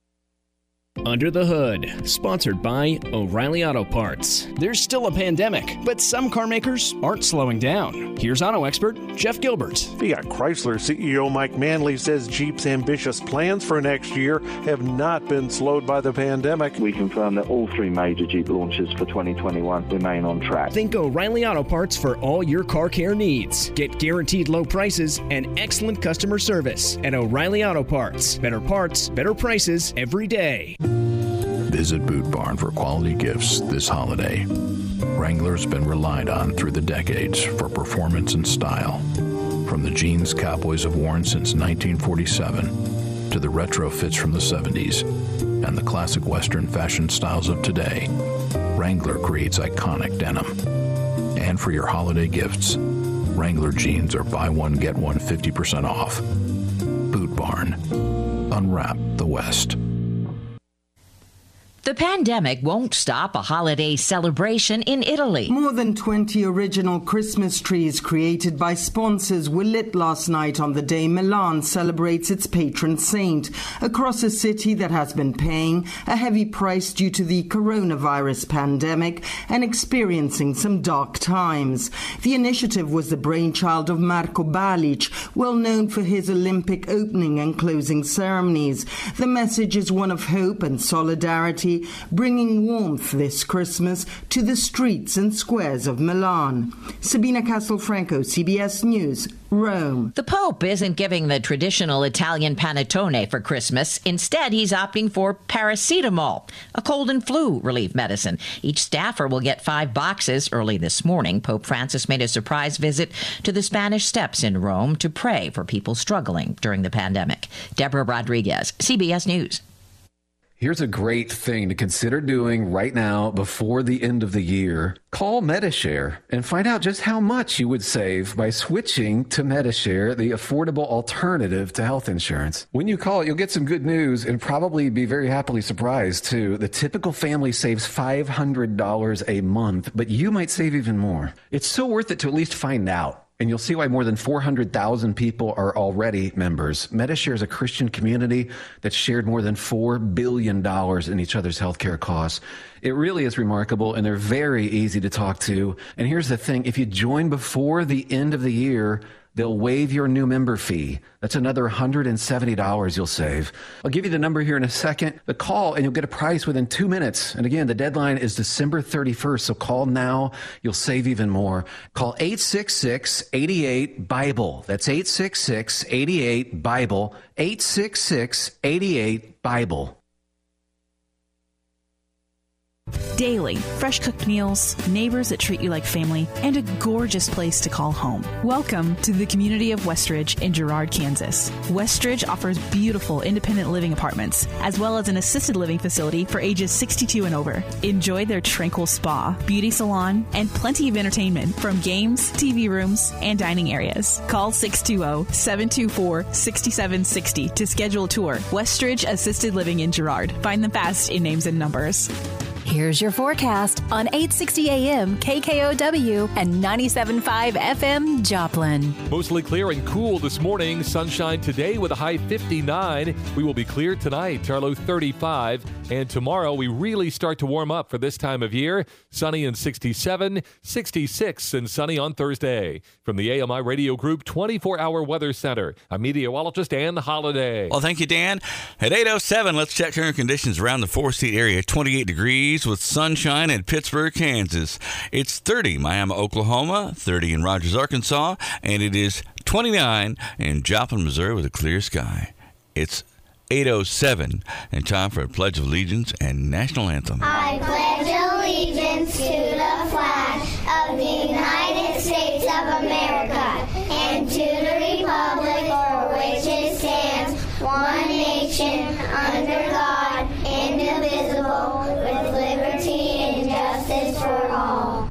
Under the Hood, sponsored by O'Reilly Auto Parts. There's still a pandemic, but some car makers aren't slowing down. Here's auto expert Jeff Gilbert. Fiat Chrysler C E O Mike Manley says Jeep's ambitious plans for next year have not been slowed by the pandemic. We confirm that all three major Jeep launches for twenty twenty-one remain on track. Think O'Reilly Auto Parts for all your car care needs. Get guaranteed low prices and excellent customer service at O'Reilly Auto Parts. Better parts, better prices every day. Visit Boot Barn for quality gifts this holiday. Wrangler's been relied on through the decades for performance and style. From the jeans cowboys have worn since nineteen forty-seven to the retro fits from the seventies and the classic Western fashion styles of today, Wrangler creates iconic denim. And for your holiday gifts, Wrangler jeans are buy one, get one fifty percent off. Boot Barn. Unwrap the West. The pandemic won't stop a holiday celebration in Italy. More than twenty original Christmas trees created by sponsors were lit last night on the day Milan celebrates its patron saint, across a city that has been paying a heavy price due to the coronavirus pandemic and experiencing some dark times. The initiative was the brainchild of Marco Balic, well known for his Olympic opening and closing ceremonies. The message is one of hope and solidarity, bringing warmth this Christmas to the streets and squares of Milan. Sabina Castelfranco, C B S News, Rome. The Pope isn't giving the traditional Italian panettone for Christmas. Instead, he's opting for paracetamol, a cold and flu relief medicine. Each staffer will get five boxes. Early this morning, Pope Francis made a surprise visit to the Spanish Steps in Rome to pray for people struggling during the pandemic. Deborah Rodriguez, C B S News. Here's a great thing to consider doing right now before the end of the year. Call Medishare and find out just how much you would save by switching to Medishare, the affordable alternative to health insurance. When you call, you'll get some good news and probably be very happily surprised, too. The typical family saves five hundred dollars a month, but you might save even more. It's so worth it to at least find out. And you'll see why more than four hundred thousand people are already members. Medishare is a Christian community that's shared more than four billion dollars in each other's healthcare costs. It really is remarkable, and they're very easy to talk to. And here's the thing. If you join before the end of the year, they'll waive your new member fee. That's another one hundred seventy dollars you'll save. I'll give you the number here in a second. The call, and you'll get a price within two minutes. And again, the deadline is December thirty-first, so call now. You'll save even more. Call eight six six, eight eight, BIBLE. That's eight six six, eight eight, BIBLE. eight six six, eight eight, BIBLE. Daily, fresh cooked meals, neighbors that treat you like family, and a gorgeous place to call home. Welcome to the community of Westridge in Girard, Kansas. Westridge offers beautiful independent living apartments, as well as an assisted living facility for ages sixty-two and over. Enjoy their tranquil spa, beauty salon, and plenty of entertainment from games, T V rooms, and dining areas. Call six two zero, seven two four, six seven six zero to schedule a tour. Westridge Assisted Living in Girard. Find them fast in names and numbers. Here's your forecast on eight sixty A M K K O W and ninety-seven point five F M Joplin. Mostly clear and cool this morning. Sunshine today with a high fifty-nine. We will be clear tonight, our low thirty-five. And tomorrow we really start to warm up for this time of year. Sunny and sixty-seven, sixty-six and sunny on Thursday. From the A M I Radio Group twenty-four hour Weather Center, I'm meteorologist Ann Holiday. Well, thank you, Dan. At eight oh seven, let's check current conditions around the four-seat area. twenty-eight degrees with sunshine in Pittsburgh, Kansas. It's thirty Miami, Oklahoma, thirty in Rogers, Arkansas, and it is twenty-nine in Joplin, Missouri with a clear sky. It's eight oh seven and time for a Pledge of Allegiance and National Anthem. I pledge allegiance to the flag of the United States of America and to the republic for which it stands, one nation, under God, indivisible, with liberty and justice for all.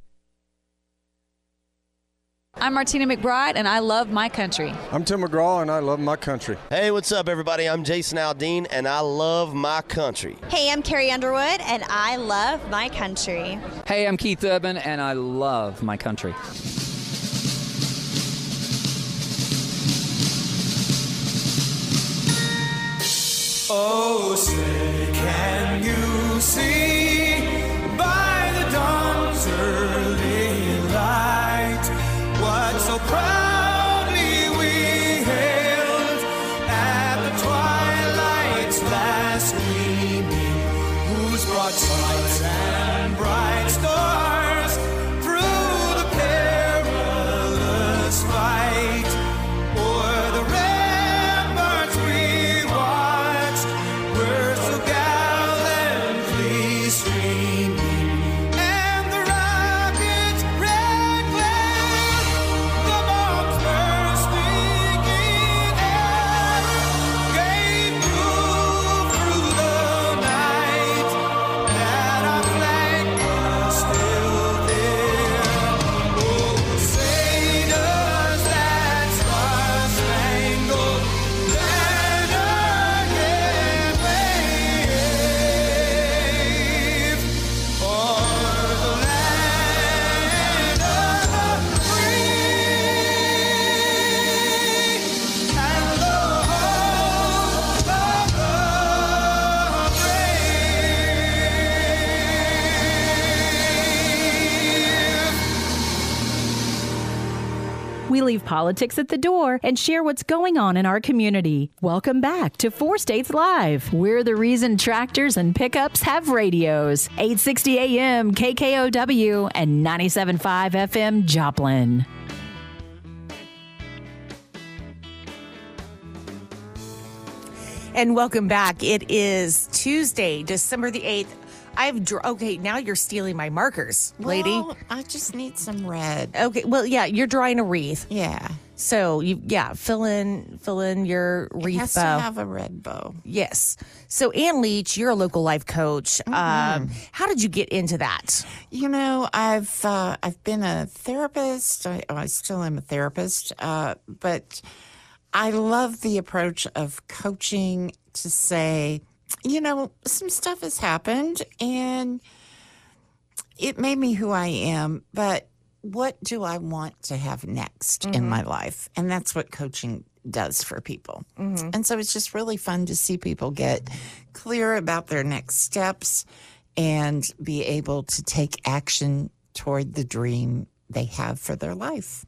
I'm Martina McBride, and I love my country. I'm Tim McGraw, and I love my country. Hey, what's up, everybody? I'm Jason Aldean, and I love my country. Hey, I'm Carrie Underwood, and I love my country. Hey, I'm Keith Urban, and I love my country. Oh, say, can you see by the dawn's early light what so proudly we hailed at the twilight's last gleaming, whose broad sights and bright stars through the perilous fight o'er the ramparts we watched were so gallantly streaming, and the rocket's red glare, the bombs bursting in air, gave proof through the night that our flag was still there. Oh, say does that star-spangled banner yet wave o'er the land of the free and the home of the We leave politics at the door and share what's going on in our community. Welcome back to Four States Live. We're the reason tractors and pickups have radios. eight sixty A M K K O W and ninety-seven point five F M Joplin. And welcome back. It is Tuesday, December the eighth. I've dr- okay. Now you're stealing my markers, lady. Well, I just need some red. Okay. Well, yeah, you're drawing a wreath. Yeah. So you, yeah, fill in, fill in your wreath It has bow. to have a red bow. Yes. So Ann Leach, you're a local life coach. Mm-hmm. Um, how did you get into that? You know, I've uh, I've been a therapist. I, I still am a therapist, uh, but I love the approach of coaching to say, you know, some stuff has happened and it made me who I am, but what do I want to have next in my life? And that's what coaching does for people. Mm-hmm. And so it's just really fun to see people get clear about their next steps and be able to take action toward the dream they have for their life.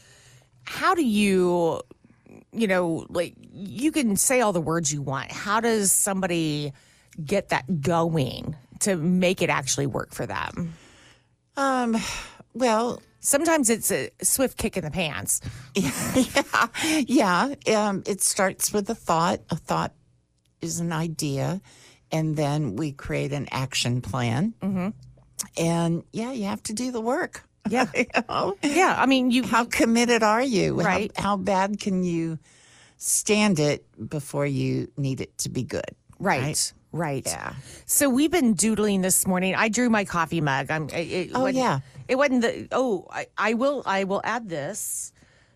How do you, you know, like you can say all the words you want. How does somebody get that going to make it actually work for them? Um, well, sometimes it's a swift kick in the pants. yeah, yeah. Um, it starts with a thought. A thought is an idea, and then we create an action plan. Mm-hmm. And yeah, you have to do the work. Yeah, you know? Yeah. I mean, you. How committed are you? Right. How, how bad can you stand it before you need it to be good? Right. Right. Right. Yeah. So we've been doodling this morning. I drew my coffee mug. I'm. It, it Oh, wasn't- yeah. It wasn't the. Oh, I, I will. I will add this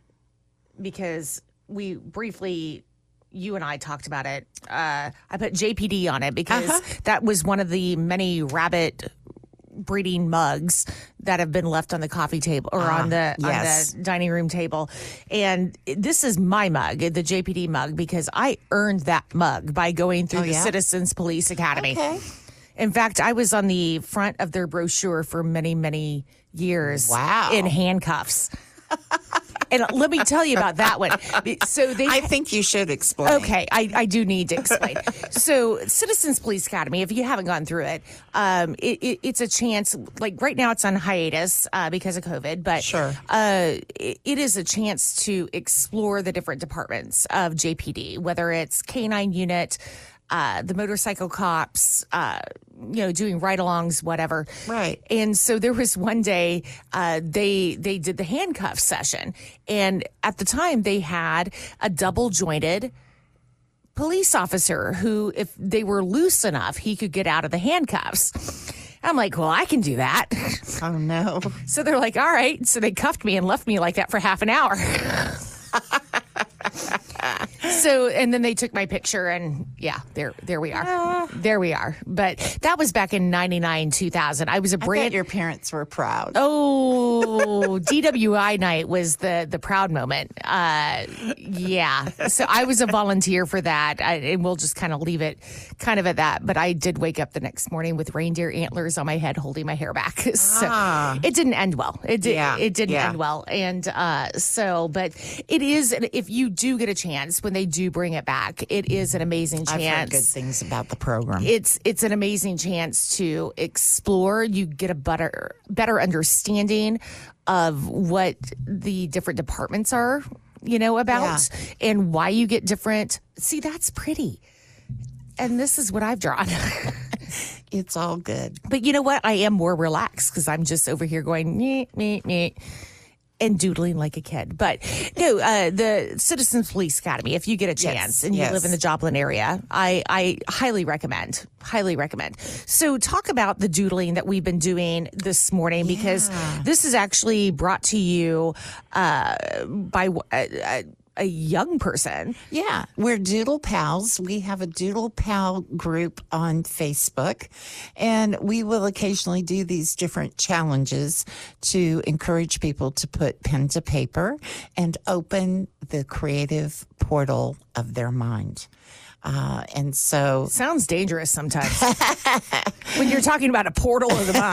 because we briefly, you and I talked about it. Uh, I put J P D on it because Uh-huh. that was one of the many rabbit breeding mugs that have been left on the coffee table or Ah, on the yes. on the dining room table. And this is my mug, the J P D mug, because I earned that mug by going through Oh, the yeah? Citizens Police Academy. Okay. In fact, I was on the front of their brochure for many, many years. Wow. In handcuffs. And let me tell you about that one. So they I think you should explain. Okay, I, I do need to explain. So, Citizens Police Academy, if you haven't gone through it, um, it, it, it's a chance. Like right now, it's on hiatus uh, because of COVID, but Sure. uh, it, it is a chance to explore the different departments of J P D, whether it's K nine unit, uh, the motorcycle cops, uh, you know, doing ride-alongs, whatever. Right. And so there was one day uh, they they did the handcuff session, and at the time they had a double jointed police officer who, if they were loose enough, he could get out of the handcuffs. I'm like, well, I can do that. Oh no. So they're like, all right. So they cuffed me and left me like that for half an hour. So, and then they took my picture, and yeah, there, there we are, there we are. But that was back in ninety-nine, two thousand. I was a I brand. bet your parents were proud. Oh, D W I night was the the proud moment. Uh, yeah. So I was a volunteer for that, I, and we'll just kind of leave it kind of at that. But I did wake up the next morning with reindeer antlers on my head, holding my hair back. So Ah. it didn't end well. It did. Yeah, It didn't yeah. end well. And uh, so, but it is. If you do get a chance when they do bring it back, it is an amazing chance. I've heard good things about the program. It's it's an amazing chance to explore. You get a better better understanding of what the different departments are, you know, about and why you get different. See, that's pretty. And this is what I've drawn. It's all good. But you know what? I am more relaxed because I'm just over here going, meh, meh, meh, and doodling like a kid. But no, uh, the Citizens Police Academy, if you get a chance Yes, and you yes. live in the Joplin area, I, I highly recommend, highly recommend. So talk about the doodling that we've been doing this morning, because this is actually brought to you uh, by uh, a young person. Yeah, we're Doodle Pals. We have a Doodle Pal group on Facebook, and we will occasionally do these different challenges to encourage people to put pen to paper and open the creative portal of their mind. Uh, and so sounds dangerous sometimes when you're talking about a portal of the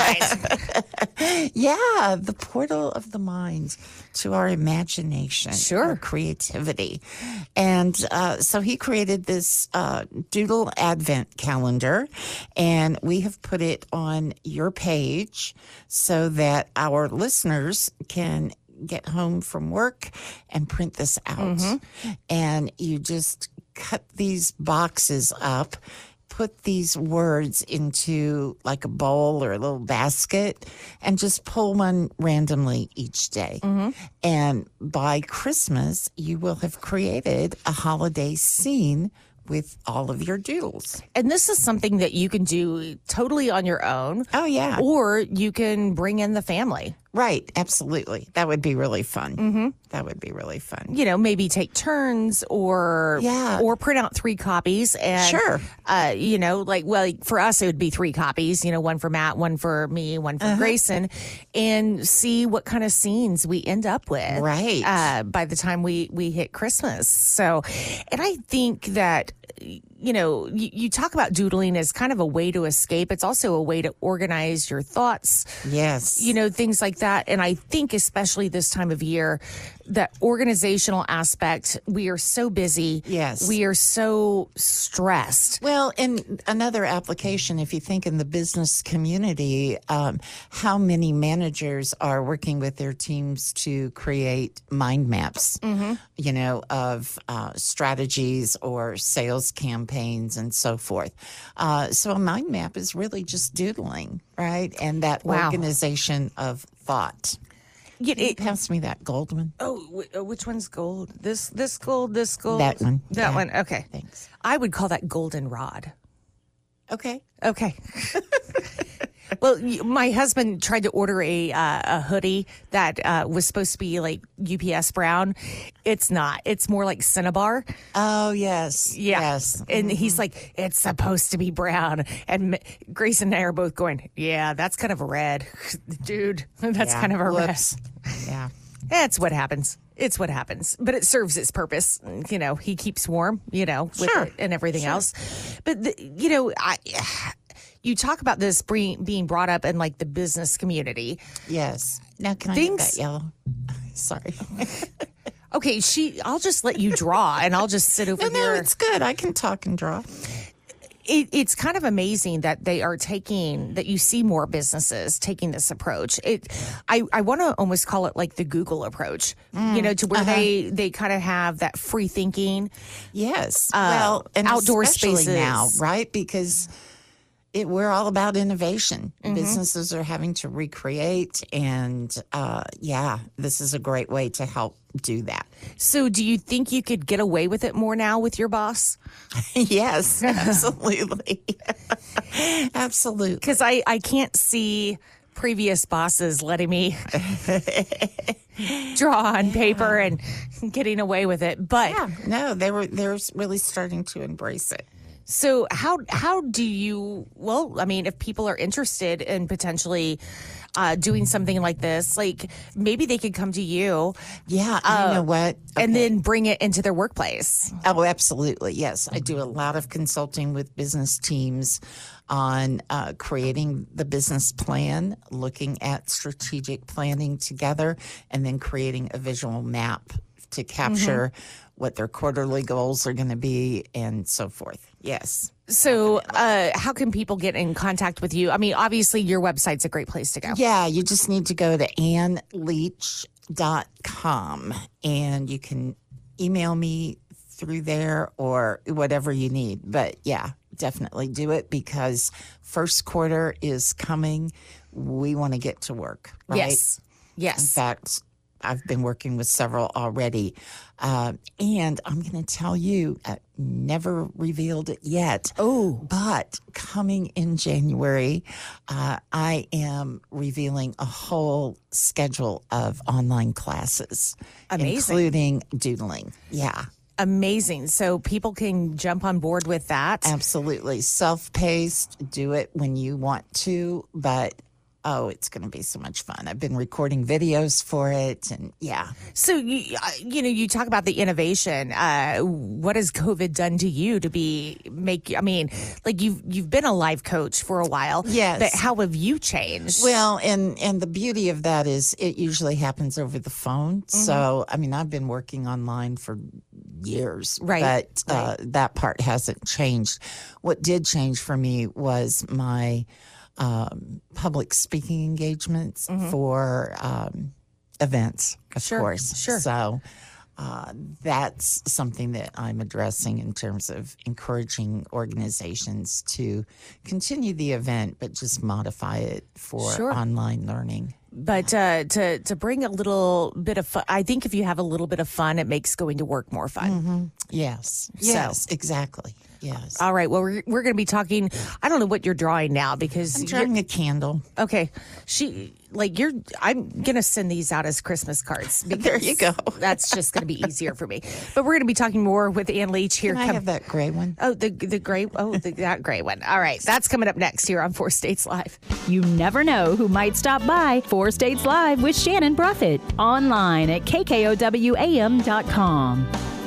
mind. Yeah, the portal of the mind to our imagination, sure, our creativity. And uh, so he created this uh, Doodle Advent calendar, and we have put it on your page so that our listeners can get home from work and print this out. Mm-hmm. And you just cut these boxes up, put these words into like a bowl or a little basket and just pull one randomly each day. Mm-hmm. And by Christmas, you will have created a holiday scene with all of your doodles. And this is something that you can do totally on your own. Oh, yeah. Or you can bring in the family. Right. Absolutely. That would be really fun. Mm-hmm. That would be really fun. You know, maybe take turns or Yeah. or print out three copies and Sure. uh, you know, like well like for us it would be three copies, you know, one for Matt, one for me, one for Uh-huh. Grayson, and see what kind of scenes we end up with. Right. Uh, by the time we we hit Christmas. So and I think that you know, you, you talk about doodling as kind of a way to escape. It's also a way to organize your thoughts. Yes. You know, things like that. And I think especially this time of year, that organizational aspect, we are so busy. Yes. We are so stressed. Well, and another application, if you think in the business community, um, how many managers are working with their teams to create mind maps, Mm-hmm. you know, of uh, strategies or sales campaigns and so forth. Uh, so a mind map is really just doodling, right? And that Wow. organization of thought. You- Can you it- pass me that gold one? Oh, wh- uh, which one's gold? This this gold, this gold? That one. That Yeah. one. Okay. Thanks. I would call that goldenrod. Okay. Okay. Well, y- my husband tried to order a uh, a hoodie that uh, was supposed to be like U P S brown. It's not. It's more like Cinnabar. Oh, yes. Yeah. Yes. And he's like, it's supposed to be brown. And M- Grace and I are both going, yeah, that's kind of a red. Dude, that's Yeah. kind of a Whoops. red. Yeah. That's what happens. It's what happens. But it serves its purpose. You know, he keeps warm, you know, with Sure. it and everything Sure. else. But, the, you know, I. You talk about this being being brought up in like the business community. Yes. Now, can I Things- get that yellow? Sorry. Okay, she. I'll just let you draw, and I'll just sit over No, no, here. it's good. I can talk and draw. It, it's kind of amazing that they are taking that you see more businesses taking this approach. It, I, I want to almost call it like the Google approach, you know, to where uh-huh. they they kind of have that free thinking. Yes. Uh, well, and outdoor especially spaces now, right? Because it, we're all about innovation. Mhm. Businesses are having to recreate, and uh, yeah, this is a great way to help do that. So, do you think you could get away with it more now with your boss? Yes, absolutely, absolutely. Because I I can't see previous bosses letting me draw on paper and getting away with it, but Yeah, no, they were they're really starting to embrace it. So how how do you? Well, I mean, if people are interested in potentially uh, doing something like this, like maybe they could come to you. Yeah, uh, you know what? and Okay. then bring it into their workplace. Oh, absolutely. Yes. I do a lot of consulting with business teams on uh, creating the business plan, looking at strategic planning together, and then creating a visual map to capture what their quarterly goals are going to be and so forth. Yes. So, uh, how can people get in contact with you? I mean, obviously, your website's a great place to go. Yeah, you just need to go to ann leach dot com and you can email me through there or whatever you need. But yeah, definitely do it because first quarter is coming. We want to get to work, right? Yes. Yes. In fact, I've been working with several already. Uh, and I'm going to tell you, uh, never revealed it yet. Oh. But coming in January, uh, I am revealing a whole schedule of online classes, Amazing. including doodling. Yeah. Amazing. So people can jump on board with that. Absolutely. Self-paced, do it when you want to, but oh, it's going to be so much fun. I've been recording videos for it, and yeah. So, you, uh, you know, you talk about the innovation. Uh, what has COVID done to you to be make? I mean, like you've you've been a life coach for a while. Yes. But how have you changed? Well, and and the beauty of that is it usually happens over the phone. Mm-hmm. So, I mean, I've been working online for years, Right, but uh, right. that part hasn't changed. What did change for me was my um, public speaking engagements Mhm. for um, events, of Sure, course. sure. So uh, that's something that I'm addressing in terms of encouraging organizations to continue the event, but just modify it for Sure. online learning. But uh, to to bring a little bit of fun, I think if you have a little bit of fun, it makes going to work more fun. Mm-hmm. Yes, So- yes, exactly. Yes. All right. Well, we're, we're going to be talking. I don't know what you're drawing now because I'm drawing you're- a candle. Okay. She like you're. I'm going to send these out as Christmas cards. Because There you go. That's just going to be easier for me. But we're going to be talking more with Ann Leach here. Can I have that gray one? Oh, the the gray. Oh, the, that gray one. All right. That's coming up next here on Four States Live. You never know who might stop by. Four States Live with Shannon Bruffett. Online at K K O W A M dot com.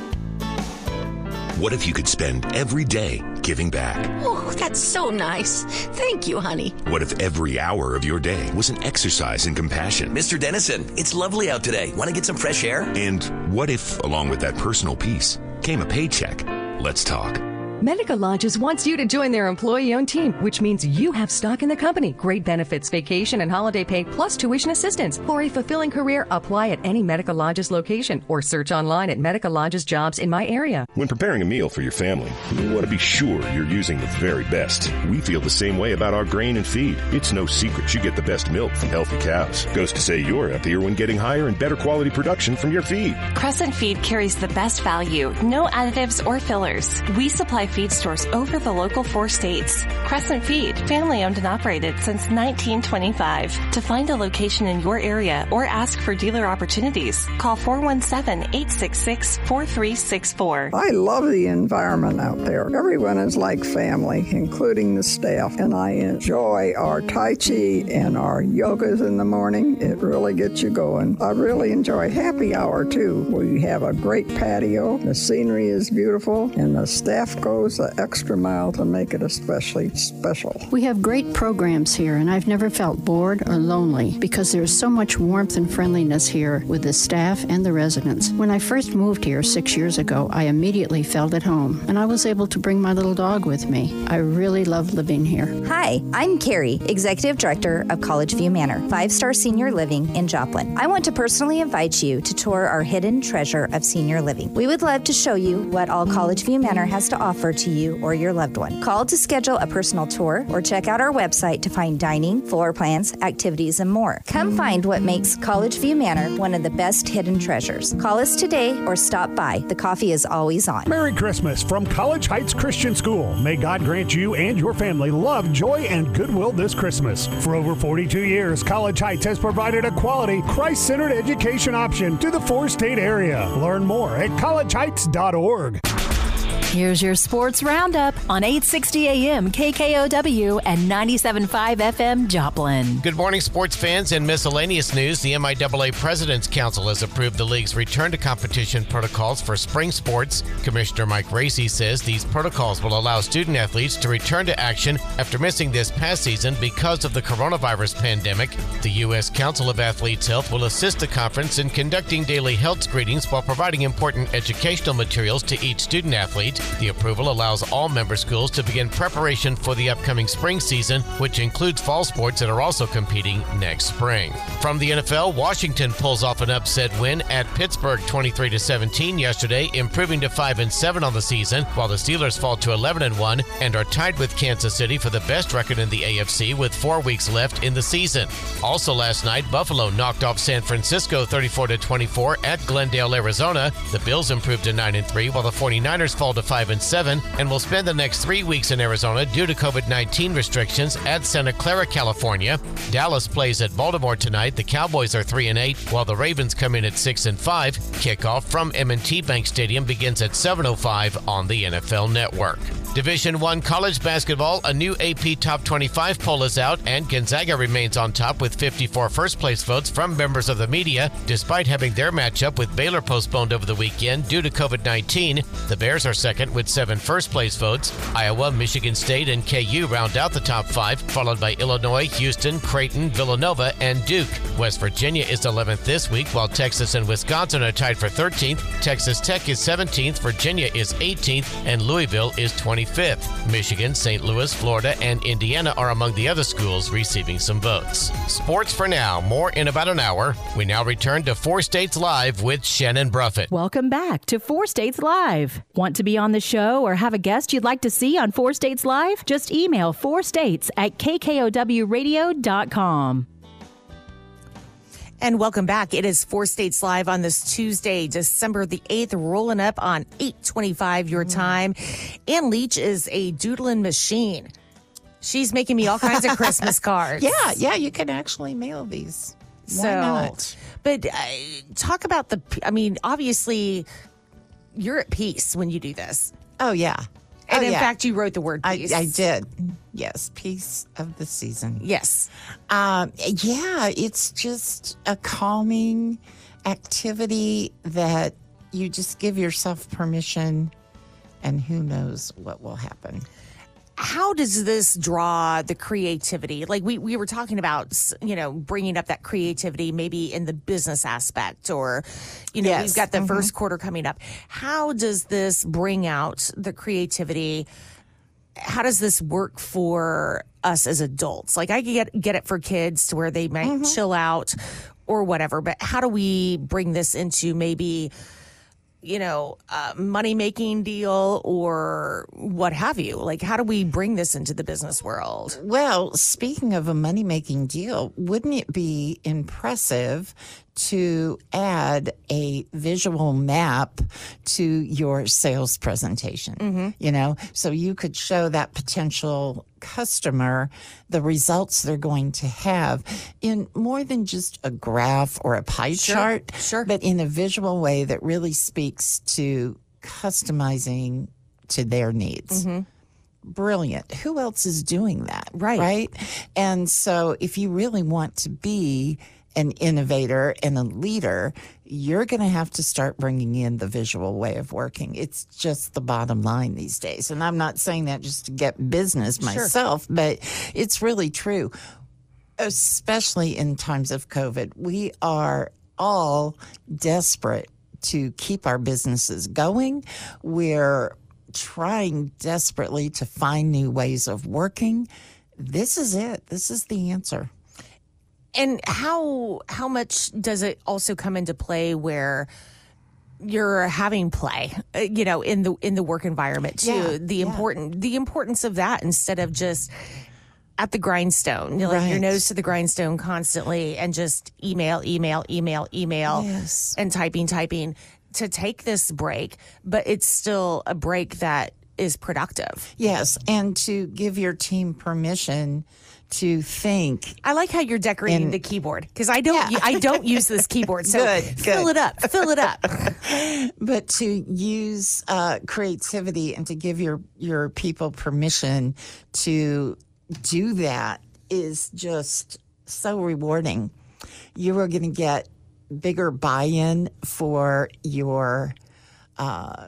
What if you could spend every day giving back? Oh, that's so nice. Thank you, honey. What if every hour of your day was an exercise in compassion? Mister Dennison, it's lovely out today. Want to get some fresh air? And what if, along with that personal peace, came a paycheck? Let's talk. Medica Lodges wants you to join their employee-owned team, which means you have stock in the company, great benefits, vacation, and holiday pay, plus tuition assistance. For a fulfilling career, apply at any Medica Lodges location or search online at Medica Lodges jobs in my area. When preparing a meal for your family, you want to be sure you're using the very best. We feel the same way about our grain and feed. It's no secret you get the best milk from healthy cows. Goes to say you're happier when getting higher and better quality production from your feed. Crescent Feed carries the best value, no additives or fillers. We supply feed stores over the local four states. Crescent Feed, family owned and operated since nineteen twenty-five. To find a location in your area or ask for dealer opportunities, call four one seven, eight six six, four three six four. I love the environment out there. Everyone is like family, including the staff, and I enjoy our Tai Chi and our yogas in the morning. It really gets you going. I really enjoy happy hour, too. We have a great patio, the scenery is beautiful, and the staff goes the extra mile to make it especially special. We have great programs here, and I've never felt bored or lonely because there's so much warmth and friendliness here with the staff and the residents. When I first moved here six years ago, I immediately felt at home, and I was able to bring my little dog with me. I really love living here. Hi, I'm Carrie, Executive Director of College View Manor, five-star senior living in Joplin. I want to personally invite you to tour our hidden treasure of senior living. We would love to show you what all College View Manor has to offer to you or your loved one. Call to schedule a personal tour or check out our website to find dining, floor plans, activities, and more. Come find what makes College View Manor one of the best hidden treasures. Call us today or stop by. The coffee is always on. Merry Christmas from College Heights Christian School. May God grant you and your family love, joy, and goodwill this Christmas. For over forty-two years, College Heights has provided a quality, Christ-centered education option to the four-state area. Learn more at college heights dot org. Here's your sports roundup on eight sixty A M K K O W and ninety-seven point five F M Joplin. Good morning, sports fans. In miscellaneous news, the M I A A President's Council has approved the league's return to competition protocols for spring sports. Commissioner Mike Racy says these protocols will allow student athletes to return to action after missing this past season because of the coronavirus pandemic. The U S Council of Athletes Health will assist the conference in conducting daily health screenings while providing important educational materials to each student athlete. The approval allows all member schools to begin preparation for the upcoming spring season, which includes fall sports that are also competing next spring. From the N F L, Washington pulls off an upset win at Pittsburgh twenty-three to seventeen yesterday, improving to five and seven on the season, while the Steelers fall to eleven and one and are tied with Kansas City for the best record in the A F C with four weeks left in the season. Also last night, Buffalo knocked off San Francisco thirty-four to twenty-four at Glendale, Arizona. The Bills improved to nine and three, while the 49ers fall to five and seven and will spend the next three weeks in Arizona due to COVID nineteen restrictions at Santa Clara, California. Dallas plays at Baltimore tonight. The Cowboys are three and eight, while the Ravens come in at six and five. Kickoff from M and T Bank Stadium begins at seven oh five on the N F L Network. Division One college basketball, a new A P Top twenty-five poll is out, and Gonzaga remains on top with fifty-four first-place votes from members of the media, despite having their matchup with Baylor postponed over the weekend due to COVID nineteen. The Bears are second with seven first-place votes. Iowa, Michigan State, and K U round out the top five, followed by Illinois, Houston, Creighton, Villanova, and Duke. West Virginia is eleventh this week, while Texas and Wisconsin are tied for thirteenth. Texas Tech is seventeenth, Virginia is eighteenth, and Louisville is twenty-fifth. twenty-fifth. Michigan, Saint Louis, Florida, and Indiana are among the other schools receiving some votes. Sports for now. More in about an hour. We now return to Four States Live with Shannon Bruffett. Welcome back to Four States Live. Want to be on the show or have a guest you'd like to see on Four States Live? Just email four states at k k o w radio dot com. And welcome back. It is Four States Live on this Tuesday, December the eighth, rolling up on eight twenty-five your time. Ann Leach is a doodling machine. She's making me all kinds of Christmas cards. Yeah, yeah, you can actually mail these. Why So, not? but uh, talk about the, I mean, obviously you're at peace when you do this. Oh, yeah. And Oh, in yeah. fact, you wrote the word I, peace. I did. Yes, piece of the season. Yes. Um, yeah, it's just a calming activity that you just give yourself permission, and who knows what will happen. How does this draw the creativity? Like we, we were talking about, you know, bringing up that creativity maybe in the business aspect, or, you know, Yes. we've got the Mhm. first quarter coming up. How does this bring out the creativity? How does this work for us as adults? Like I get get it for kids to where they might Mm-hmm. chill out or whatever, but how do we bring this into maybe, you know, a money-making deal or what have you? Like, how do we bring this into the business world? Well, speaking of a money making deal, wouldn't it be impressive to add a visual map to your sales presentation? You know, so you could show that potential customer the results they're going to have in more than just a graph or a pie Sure, chart, sure. but in a visual way that really speaks to customizing to their needs. Brilliant. Who else is doing that? Right. Right. And so if you really want to be an innovator and a leader, you're going to have to start bringing in the visual way of working. It's just the bottom line these days. And I'm not saying that just to get business myself, but it's really true, especially in times of COVID. We are all desperate to keep our businesses going. We're trying desperately to find new ways of working. This is it. This is the answer. And how how much does it also come into play where you're having play, uh, you know, in the in the work environment too? Yeah, the yeah. important the importance of that instead of just at the grindstone, you know, like your Right. nose to the grindstone constantly and just email, email, email, email, Yes. and typing, typing. To take this break, but it's still a break that is productive. Yes, and to give your team permission to think. I like how you're decorating And- the keyboard because I don't I don't use this keyboard. So Good, fill good. it up, fill it up. But to use uh, creativity and to give your, your people permission to do that is just so rewarding. You are going to get bigger buy-in for your uh,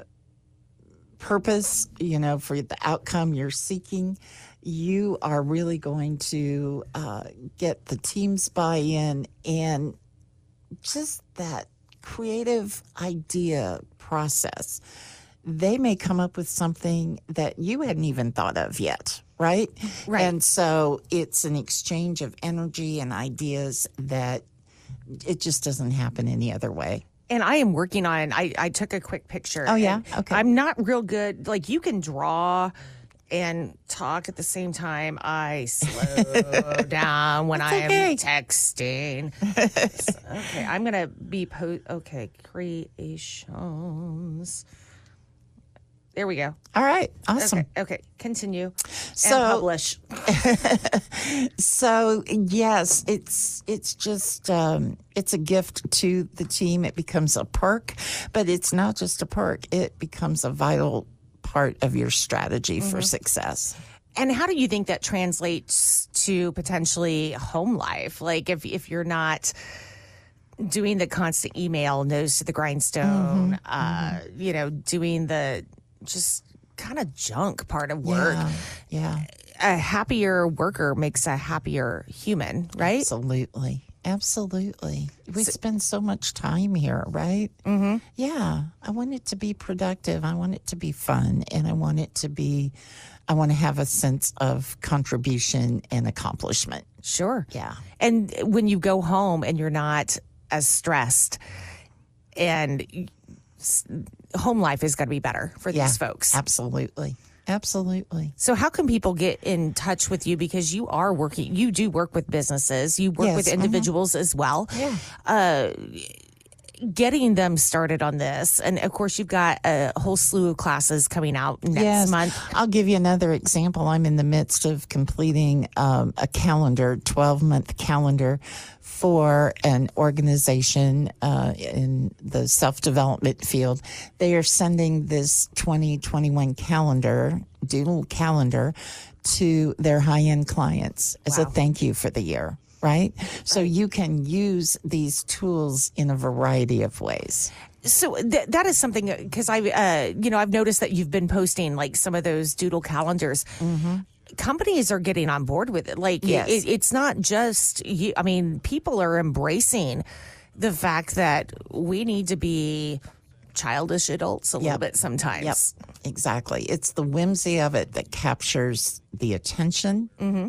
purpose, you know, for the outcome you're seeking. You are really going to uh, get the team's buy-in and just that creative idea process. They may come up with something that you hadn't even thought of yet, right? Right. And so it's an exchange of energy and ideas that it just doesn't happen any other way. And I am working on, I, I took a quick picture. Oh, yeah? and Okay. I'm not real good. Like you can draw and talk at the same time. I slow down when I am okay. texting. So, okay, I'm going to be, po- okay, creations. There we go. All right. Awesome. Okay, okay. Continue So- and publish. So yes, it's it's just um, it's a gift to the team. It becomes a perk, but it's not just a perk. It becomes a vital part of your strategy for success. And how do you think that translates to potentially home life? Like if if you're not doing the constant email, nose to the grindstone, uh, you know, doing the just kind of junk part of work. Yeah. Yeah. A happier worker makes a happier human, right? Absolutely. Absolutely. We so, spend so much time here, right? Mm-hmm. Yeah. I want it to be productive. I want it to be fun. And I want it to be, I want to have a sense of contribution and accomplishment. Sure. Yeah. And when you go home and you're not as stressed, and home life is going to be better for these yeah, folks. Absolutely. Absolutely. So how can people get in touch with you? Because you are working, you do work with businesses, you work yes, with individuals mm-hmm. as well. Yeah. Uh, getting them started on this. And of course, you've got a whole slew of classes coming out next yes. month. I'll give you another example. I'm in the midst of completing um, a calendar, twelve-month calendar for an organization uh, in the self-development field. They are sending this twenty twenty-one calendar, Doodle calendar, to their high-end clients as wow. a thank you for the year. Right? So you can use these tools in a variety of ways. So th- that is something, because I, uh, you know, I've noticed that you've been posting like some of those doodle calendars. Mm-hmm. Companies are getting on board with it. Like yes. it, it's not just, you, I mean, people are embracing the fact that we need to be childish adults a yep. little bit sometimes. Yep. Exactly. It's the whimsy of it that captures the attention. Mm-hmm.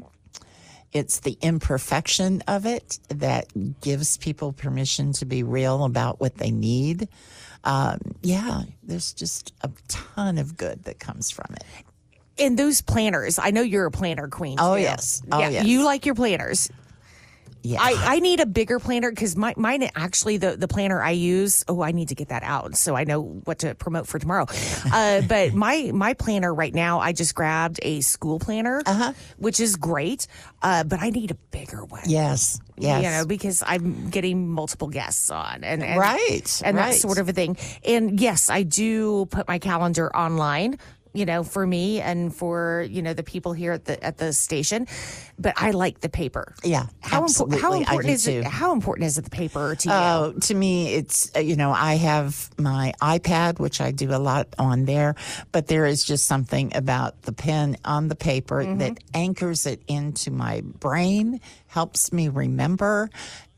It's the imperfection of it that gives people permission to be real about what they need. Um, yeah, there's just a ton of good that comes from it. And those planners, I know you're a planner queen. Oh, too. yes. Oh, yeah, yes. You like your planners. Yeah. I, I need a bigger planner because my, mine actually, the, the planner I use, oh, I need to get that out so I know what to promote for tomorrow. Uh, but my, my planner right now, I just grabbed a school planner, uh-huh. which is great, uh, but I need a bigger one. Yes, yes. You know, because I'm getting multiple guests on. and, and Right, And right. that sort of a thing. And yes, I do put my calendar online, you know, for me and for, you know, the people here at the at the station, but I like the paper. Yeah, how absolutely. Impo- how important I do is too. it? How important is it the paper to you? Oh, to me, it's uh, you know, I have my iPad, which I do a lot on there, but there is just something about the pen on the paper Mm-hmm. that anchors it into my brain, helps me remember,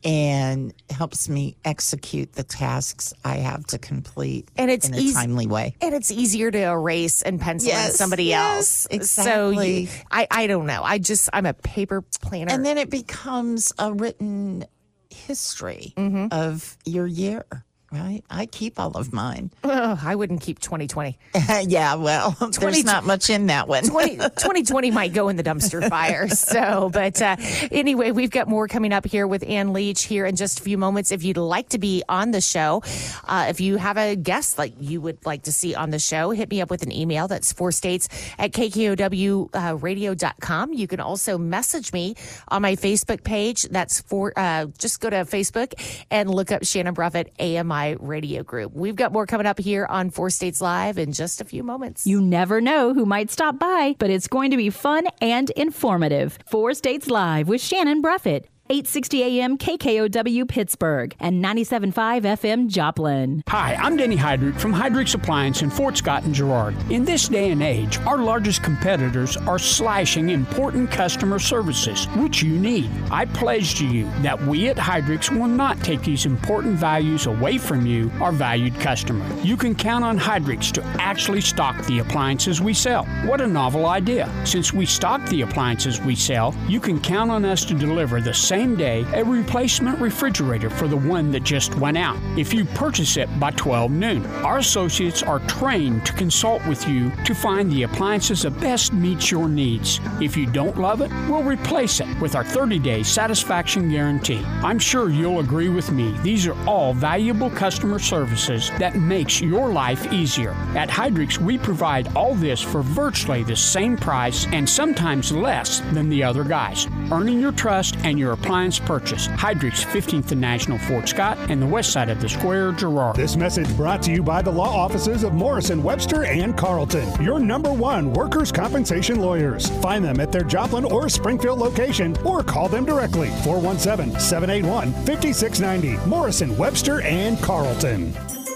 and helps me execute the tasks I have to complete and it's in a easy, timely way. And it's easier to erase and pencil Yes, than somebody yes, else. exactly. So you, I, I don't know. I just, I'm a paper planner. And then it becomes a written history mm-hmm. of your year, right? I keep all of mine. Ugh, I wouldn't keep twenty twenty. Yeah, well, there's not much in that one. twenty twenty might go in the dumpster fire. So, but uh, anyway, we've got more coming up here with Ann Leach here in just a few moments. If you'd like to be on the show, uh, if you have a guest like you would like to see on the show, hit me up with an email. That's four states at K K O W radio dot com. You can also message me on my Facebook page. That's for, uh, just go to Facebook and look up Shannon Bruffett A M I Radio Group. We've got more coming up here on Four States Live in just a few moments. You never know who might stop by, but it's going to be fun and informative. Four States Live with Shannon Bruffett. eight sixty A M K K O W Pittsburgh and ninety-seven point five F M Joplin. Hi, I'm Denny Heydrich from Heydrich's Appliance in Fort Scott and Girard. In this day and age, our largest competitors are slashing important customer services, which you need. I pledge to you that we at Heydrich's will not take these important values away from you, our valued customer. You can count on Heydrich's to actually stock the appliances we sell. What a novel idea. Since we stock the appliances we sell, you can count on us to deliver the same Same day a replacement refrigerator for the one that just went out if you purchase it by twelve noon. Our associates are trained to consult with you to find the appliances that best meets your needs. If you don't love it, we'll replace it with our thirty day satisfaction guarantee. I'm sure you'll agree with me. These are all valuable customer services that makes your life easier. At Heydrich's, we provide all this for virtually the same price and sometimes less than the other guys, earning your trust and your appliance purchase. Heydrich's, fifteenth and National, Fort Scott, and the west side of the square, Girard. This message brought to you by the law offices of Morrison, Webster, and Carlton, your number one workers' compensation lawyers. Find them at their Joplin or Springfield location or call them directly, four one seven, seven eight one, five six nine zero. Morrison, Webster, and Carlton.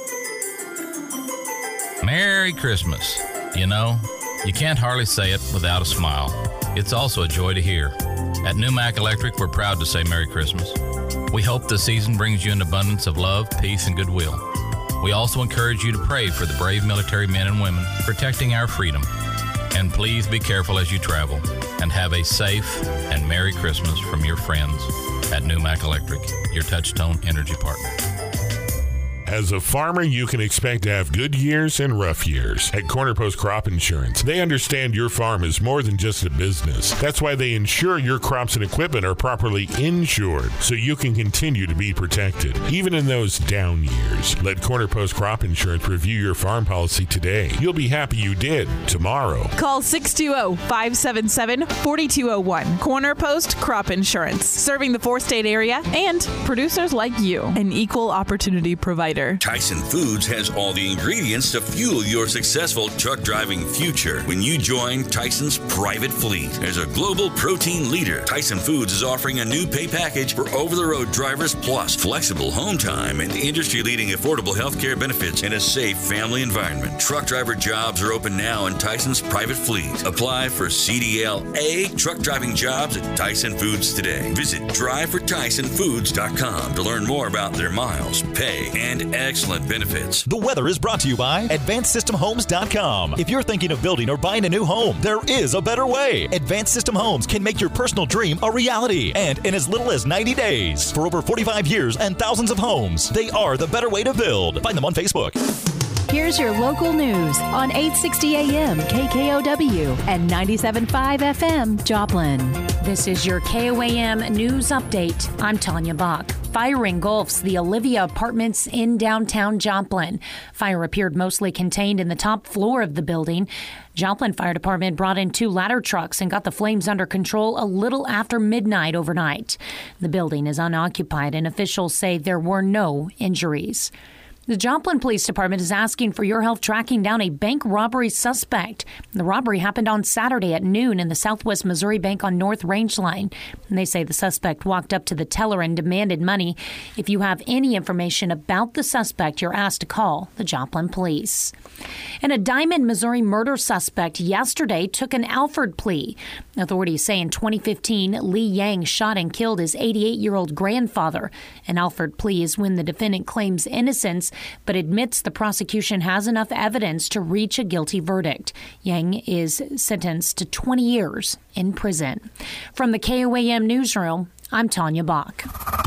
Merry Christmas. You know, you can't hardly say it without a smile. It's also a joy to hear. At New Mac Electric, we're proud to say Merry Christmas. We hope the season brings you an abundance of love, peace, and goodwill. We also encourage you to pray for the brave military men and women protecting our freedom. And please be careful as you travel, and have a safe and Merry Christmas from your friends at Numac Electric, your Touchstone Energy partner. As a farmer, you can expect to have good years and rough years. At Corner Post Crop Insurance, they understand your farm is more than just a business. That's why they ensure your crops and equipment are properly insured so you can continue to be protected, even in those down years. Let Corner Post Crop Insurance review your farm policy today. You'll be happy you did tomorrow. Call six two zero, five seven seven, four two zero one. Corner Post Crop Insurance, serving the four-state area and producers like you. An equal opportunity provider. Tyson Foods has all the ingredients to fuel your successful truck driving future when you join Tyson's private fleet. As a global protein leader, Tyson Foods is offering a new pay package for over-the-road drivers, plus flexible home time and industry-leading affordable health care benefits in a safe family environment. Truck driver jobs are open now in Tyson's private fleet. Apply for C D L A truck driving jobs at Tyson Foods today. Visit drive for tyson foods dot com to learn more about their miles, pay, and excellent benefits. The weather is brought to you by advanced system homes dot com. If you're thinking of building or buying a new home, there is a better way. Advanced System Homes can make your personal dream a reality, and in as little as ninety days. For over forty-five years and thousands of homes, they are the better way to build. Find them on Facebook. Here's your local news on eight sixty A M K K O W and ninety-seven point five F M Joplin. This is your K O A M News Update. I'm Tanya Bach. Fire engulfs the Olivia Apartments in downtown Joplin. Fire appeared mostly contained in the top floor of the building. Joplin Fire Department brought in two ladder trucks and got the flames under control a little after midnight overnight. The building is unoccupied, and officials say there were no injuries. The Joplin Police Department is asking for your help tracking down a bank robbery suspect. The robbery happened on Saturday at noon in the Southwest Missouri Bank on North Rangeline. And they say the suspect walked up to the teller and demanded money. If you have any information about the suspect, you're asked to call the Joplin Police. And a Diamond, Missouri murder suspect yesterday took an Alford plea. Authorities say in twenty fifteen, Lee Yang shot and killed his eighty-eight-year-old grandfather. An Alford plea is when the defendant claims innocence but admits the prosecution has enough evidence to reach a guilty verdict. Yang is sentenced to twenty years in prison. From the K O A M Newsroom, I'm Tanya Bach.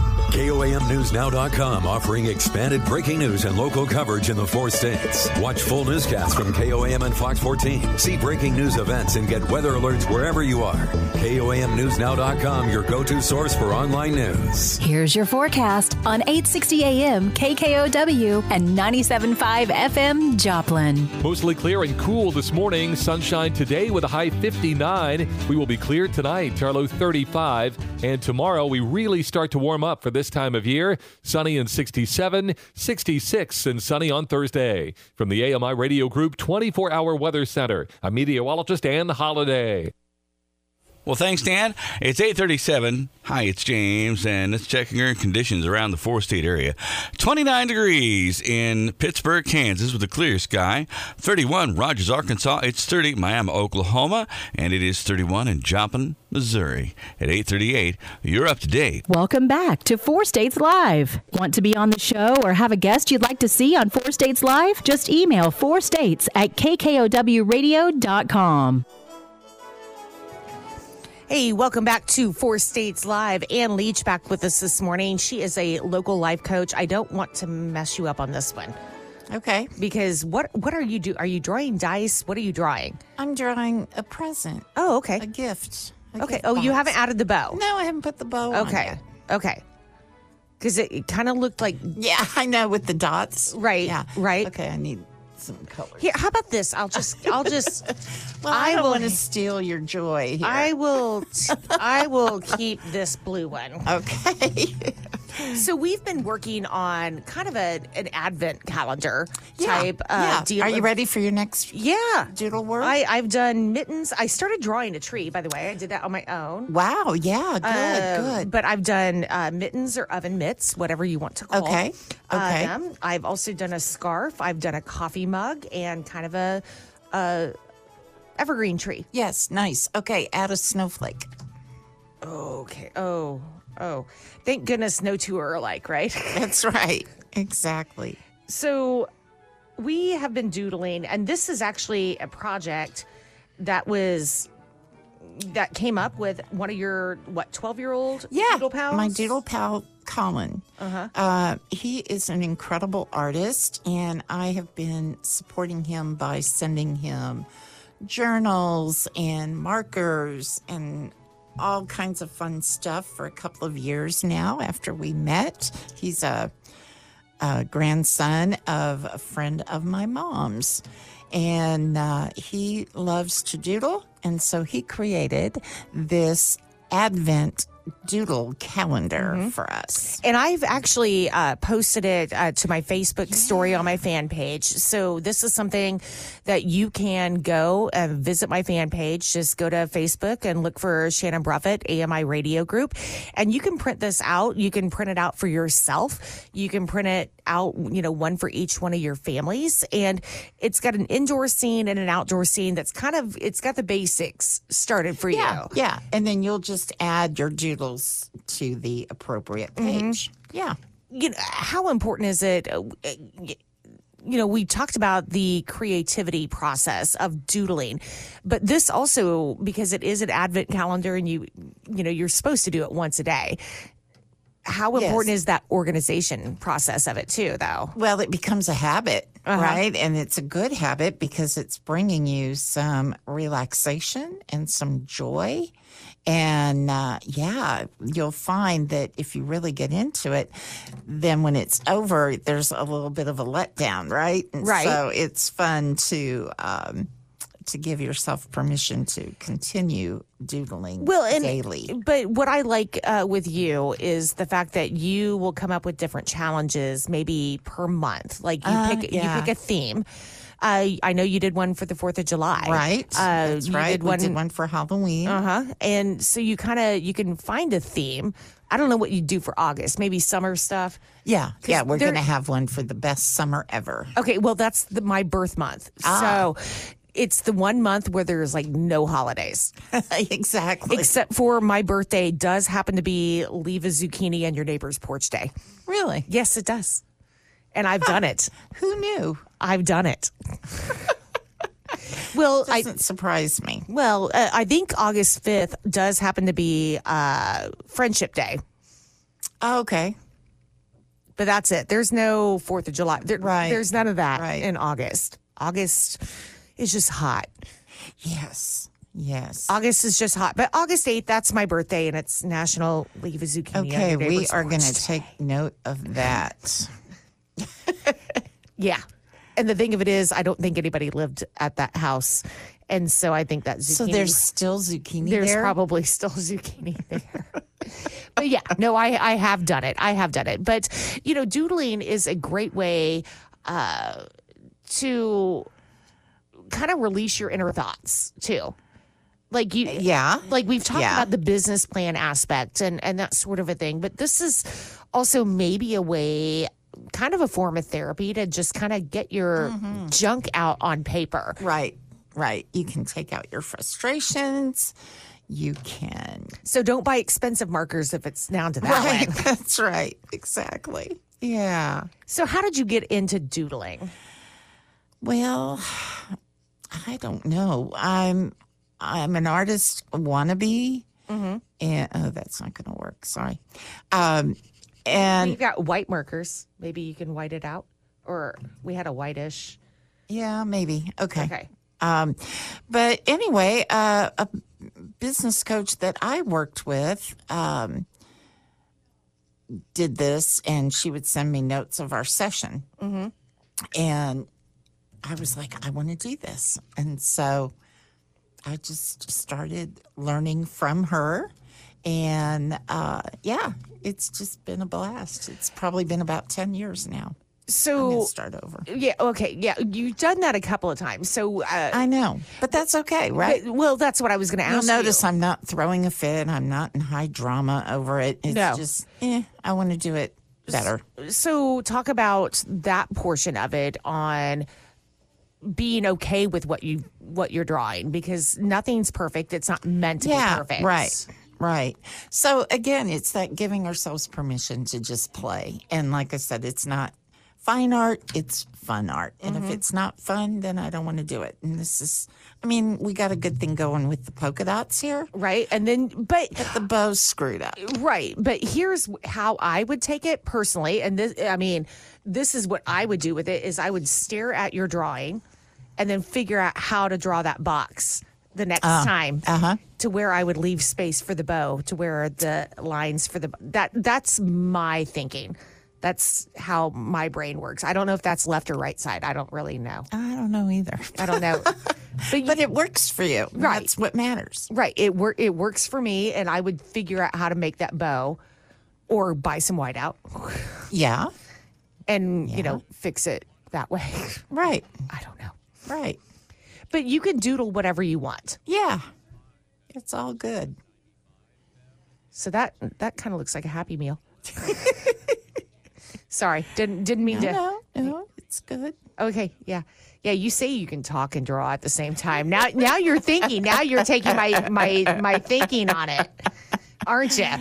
K O A M News Now dot com offering expanded breaking news and local coverage in the four states. Watch full newscasts from K O A M and Fox fourteen. See breaking news events and get weather alerts wherever you are. K O A M News Now dot com, your go-to source for online news. Here's your forecast on eight sixty A M K K O W and ninety-seven point five F M Joplin. Mostly clear and cool this morning. Sunshine today with a high fifty-nine. We will be clear tonight, our low thirty-five. And tomorrow we really start to warm up for this time of year. Sunny and sixty-seven, sixty-six and sunny on Thursday. From the A M I Radio Group twenty-four hour Weather Center, I'm meteorologist Ann Holiday. Well, thanks, Dan. It's eight thirty-seven. Hi, it's James, and let's check current conditions around the four-state area. twenty-nine degrees in Pittsburgh, Kansas, with a clear sky. thirty-one, Rogers, Arkansas. It's thirty, Miami, Oklahoma, and it is thirty-one in Joplin, Missouri. At eight thirty-eight, you're up to date. Welcome back to Four States Live. Want to be on the show or have a guest you'd like to see on Four States Live? Just email four states at k k o w radio dot com. Hey, welcome back to Four States Live. Ann Leach back with us this morning. She is a local life coach. I don't want to mess you up on this one. Okay. Because what what are you do? Are you drawing dice? What are you drawing? I'm drawing a present. Oh, okay. A gift. A okay. gift Oh, box. you haven't added the bow. No, I haven't put the bow on Okay. yet. Okay. Because it, it kind of looked like. Yeah, I know, with the dots. Right. Yeah. Right. Okay, I need some colors. Here, how about this? I'll just, I'll just. Well, I, don't will want to steal your joy here. I will, t- I will keep this blue one. Okay. So we've been working on kind of a an advent calendar Yeah, type uh, yeah. deal. Are you ready for your next Yeah. doodle work? I, I've done mittens. I started drawing a tree, by the way. I did that on my own. Wow, yeah, good, Uh, good. But I've done uh, mittens or oven mitts, whatever you want to call Okay, uh, okay. them. I've also done a scarf. I've done a coffee mug and kind of a, a evergreen tree. Yes, nice. Okay, add a snowflake. Okay. Oh, Oh, thank goodness no two are alike, right? That's right. Exactly. So we have been doodling, and this is actually a project that was that came up with one of your what twelve year old Yeah, doodle pals? my doodle pal, Colin. Uh-huh. Uh, he is an incredible artist, and I have been supporting him by sending him journals and markers and all kinds of fun stuff for a couple of years now after we met. He's a, a grandson of a friend of my mom's, and uh, he loves to doodle, and so he created this Advent doodle calendar Mm-hmm. for us. And I've actually uh, posted it uh, to my Facebook story on my fan page. So this is something that you can go and visit my fan page. Just go to Facebook and look for Shannon Bruffett, A M I Radio Group. And you can print this out. You can print it out for yourself. You can print it out, you know, one for each one of your families. And it's got an indoor scene and an outdoor scene that's kind of, it's got the basics started for Yeah, you. yeah. And then you'll just add your doodles to the appropriate page. Yeah. You know, how important is it? uh, You know, we talked about the creativity process of doodling, but this also, because it is an Advent calendar and you, you know, you're supposed to do it once a day. How important Yes. is that organization process of it too, though? Well, it becomes a habit, Uh-huh. right? And it's a good habit because it's bringing you some relaxation and some joy. And uh, yeah, you'll find that if you really get into it, then when it's over, there's a little bit of a letdown, right? And Right. So it's fun to um, to give yourself permission to continue doodling Well, and daily. but what I like uh, with you is the fact that you will come up with different challenges, maybe per month. Like you Uh, pick, yeah. you pick a theme. Uh, I know you did one for the Fourth of July, Right. Uh, That's you right. Did we one, did one for Halloween. Uh huh. And so you kind of you can find a theme. I don't know what you do for August. Maybe summer stuff. Yeah. Yeah. We're there- going to have one for the best summer ever. Okay, well that's the, my birth month. Ah. So it's the one month where there's like no holidays. Exactly. Except for my birthday does happen to be leave a zucchini on your neighbor's porch day. Really? Yes, it does. And I've done it. Who knew? I've done it. Well, I Doesn't surprise me. well, uh, I think August fifth does happen to be uh, Friendship Day. Oh, okay. But that's it. There's no fourth of July. There, Right. There's none of that Right. in August. August is just hot. Yes. Yes. August is just hot. But August eighth, that's my birthday, and it's National Leave a Zucchini on Okay, Your we Neighbor's are Porch going to Day. take note of that. Yeah. And the thing of it is, I don't think anybody lived at that house. And so I think that zucchini. So there's still zucchini There's there? probably still zucchini there. But yeah, no, I, I have done it. I have done it. But, you know, doodling is a great way uh, to kind of release your inner thoughts, too. Like you, Yeah. Like we've talked Yeah. about the business plan aspect and, and that sort of a thing. But this is also maybe a way, kind of a form of therapy to just kind of get your Mm-hmm. junk out on paper. Right. Right. You can take out your frustrations. You can. So don't buy expensive markers if it's down to that Right. way. That's right. Exactly. Yeah. So how did you get into doodling? Well, I don't know. I'm I'm an artist wannabe, Mm-hmm. and oh, that's not going to work. Sorry. Um, and We've got white markers. Maybe you can white it out. Or we had a whitish. yeah, maybe. Okay. Okay. Um, but anyway, uh, a business coach that I worked with um, did this, and she would send me notes of our session. Mm-hmm. And I was like, I want to do this. And so I just started learning from her. And uh, yeah, it's just been a blast. It's probably been about ten years now. I'm So going to start over. yeah, okay, yeah, you've done that a couple of times. So uh, I know, but that's okay, right? but- well, that's what I was going to You'll ask. notice you. I'm not throwing a fit. I'm not in high drama over it. It's No. just, eh, I want to do it better. So talk about that portion of it on being okay with what you what you're drawing, because nothing's perfect. It's not meant to Yeah, be perfect. right. right. So again, it's that giving ourselves permission to just play. And like I said, it's not fine art, it's fun art. And Mm-hmm. if it's not fun, then I don't want to do it. And this is, I mean, we got a good thing going with the polka dots here. Right. And then, but, but the bow's screwed up. Right. But here's how I would take it personally. And this, I mean, this is what I would do with it is I would stare at your drawing and then figure out how to draw that box the next Uh, time uh-huh. to where I would leave space for the bow, to where the lines for the, that, that's my thinking. That's how my brain works. I don't know if that's left or right side. I don't really know. I don't know either. I don't know. But, you, But it works for you. Right. That's what matters. right. It wor- It works for me, and I would figure out how to make that bow, or buy some whiteout, Yeah. and you know fix it that way. Right. I don't know. Right. But you can doodle whatever you want. Yeah. It's all good. So that that kind of looks like a Happy Meal. Sorry, didn't didn't mean to. No, no, it's good. Okay, yeah, yeah. You say you can talk and draw at the same time. Now, now you're thinking. Now you're taking my my my thinking on it, aren't you?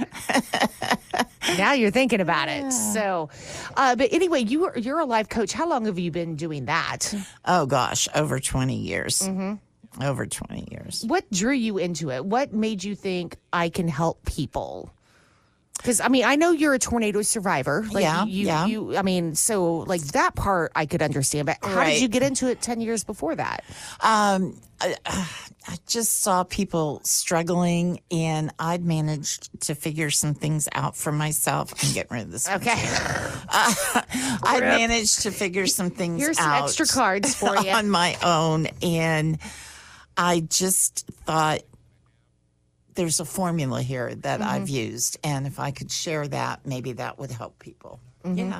Now you're thinking about it. So, uh, but anyway, you are, you're a life coach. How long have you been doing that? Oh gosh, over twenty years. Mm-hmm. Over twenty years. What drew you into it? What made you think I can help people? Because I mean, I know you're a tornado survivor. Like, Yeah, you, yeah. You, I mean, so like that part I could understand. But how Right. did you get into it ten years before that? Um, I, I just saw people struggling, and I'd managed to figure some things out for myself. I'm getting rid of this. Okay. Uh, I managed to figure some things Here's some out extra cards for you. on my own, and I just thought there's a formula here that Mm-hmm. I've used, and if I could share that, maybe that would help people. Mm-hmm. Yeah.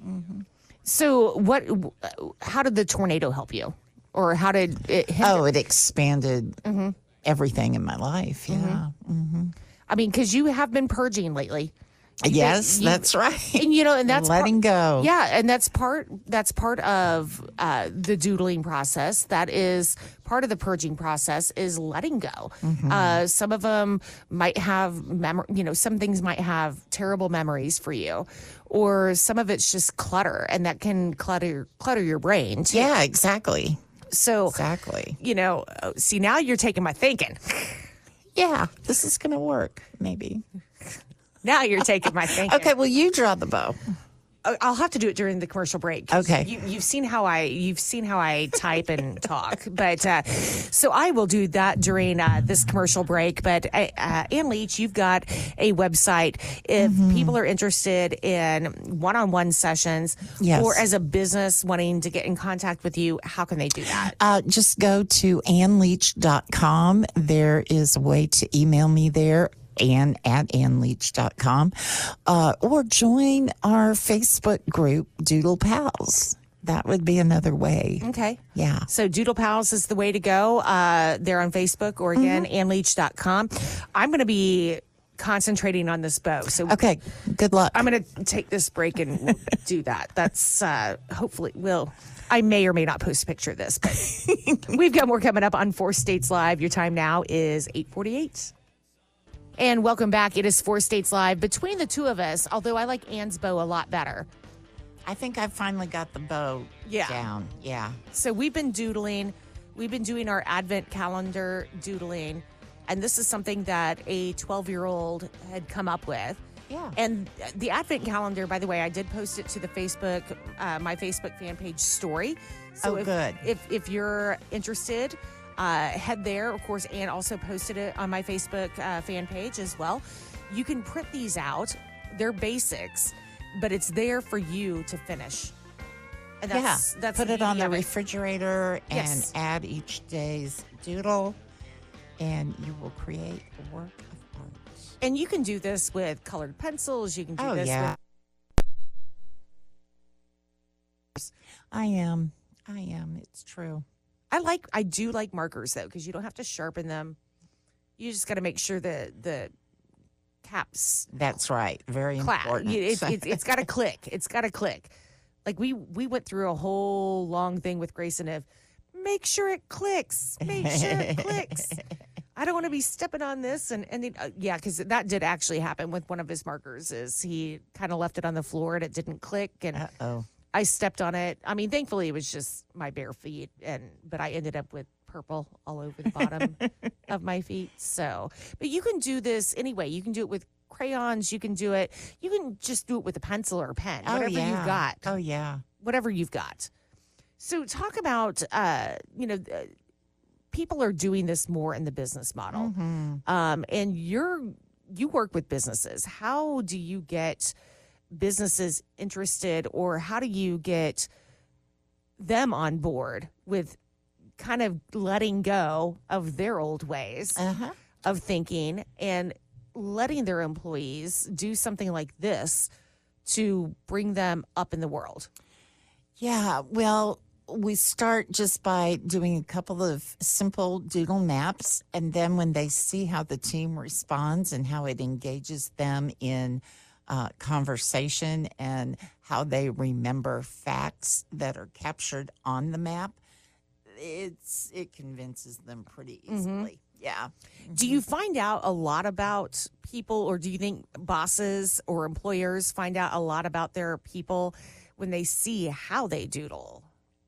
So what? How did the tornado help you, or how did it? Hinder? Oh, it expanded Mm-hmm. everything in my life. Yeah. Mm-hmm. I mean, because you have been purging lately. You've been- Yes, you- that's right. And you know, and that's letting part, go. Yeah, and that's part. That's part of uh, the doodling process. That is part of the purging process. Is letting go. Mm-hmm. Uh, some of them might have mem- You know, some things might have terrible memories for you, or some of it's just clutter, and that can clutter clutter your brain too. Yeah, exactly. So Exactly. you know, uh, see now you're taking my thinking. Yeah, this is going to work, maybe. Now you're taking my thinking. Okay, well, you draw the bow. Uh, I'll have to do it during the commercial break. 'Cause Okay. You, you've seen how I you've seen how I type and talk, but uh, so I will do that during uh, this commercial break. But uh, uh, Ann Leach, you've got a website. If Mm-hmm. people are interested in one-on-one sessions, Yes. or as a business wanting to get in contact with you, how can they do that? Uh, just go to ann leach dot com. There is a way to email me there. Ann at ann leach dot com, uh, or join our Facebook group, Doodle Pals. That would be another way. Okay. Yeah. So Doodle Pals is the way to go. Uh, they're on Facebook, or again, Mm-hmm. ann leach dot com. I'm going to be concentrating on this bow. So Okay. Good luck. I'm going to take this break and do that. That's uh, hopefully will. I may or may not post a picture of this, but we've got more coming up on Four States Live. Your time now is eight forty-eight. And welcome back. It is Four States Live. Between the two of us, although I like Ann's bow a lot better. I think I finally got the bow Yeah. down. Yeah. So we've been doodling. We've been doing our advent calendar doodling. And this is something that a twelve-year-old had come up with. Yeah. And the advent calendar, by the way, I did post it to the Facebook, uh, my Facebook fan page story. So Oh, if, good. If, if you're interested, uh, head there. Of course, Ann also posted it on my Facebook uh, fan page as well. You can print these out. They're basics, but it's there for you to finish. And that's, yeah. that's Put it on beauty the of refrigerator and Yes. add each day's doodle, and you will create a work of art. And you can do this with colored pencils. You can do Oh, this yeah. with. I am. I am. It's true. I like. I do like markers though, because you don't have to sharpen them. You just got to make sure the the caps That's right. Very clap. important. You- It, it, it's got to click. It's got to click. Like we we went through a whole long thing with Grace and Iv. Make sure it clicks. Make sure it clicks. I don't want to be stepping on this. And, and uh, yeah, because that did actually happen with one of his markers is he kind of left it on the floor and it didn't click. And Uh-oh. I stepped on it. I mean, thankfully it was just my bare feet. and But I ended up with purple all over the bottom of my feet. So, but you can do this anyway. You can do it with crayons. You can do it. You can just do it with a pencil or a pen, Oh, whatever yeah. you've got. Oh, yeah. Whatever you've got. So talk about, uh, you know, uh, people are doing this more in the business model. Mm-hmm. Um, and you're, you work with businesses. How do you get businesses interested, or how do you get them on board with kind of letting go of their old ways Uh-huh. of thinking and letting their employees do something like this to bring them up in the world? Yeah, well, we start just by doing a couple of simple doodle maps. And then when they see how the team responds and how it engages them in uh, conversation and how they remember facts that are captured on the map, it's it convinces them pretty easily. Yeah. Do you find out a lot about people, or do you think bosses or employers find out a lot about their people when they see how they doodle?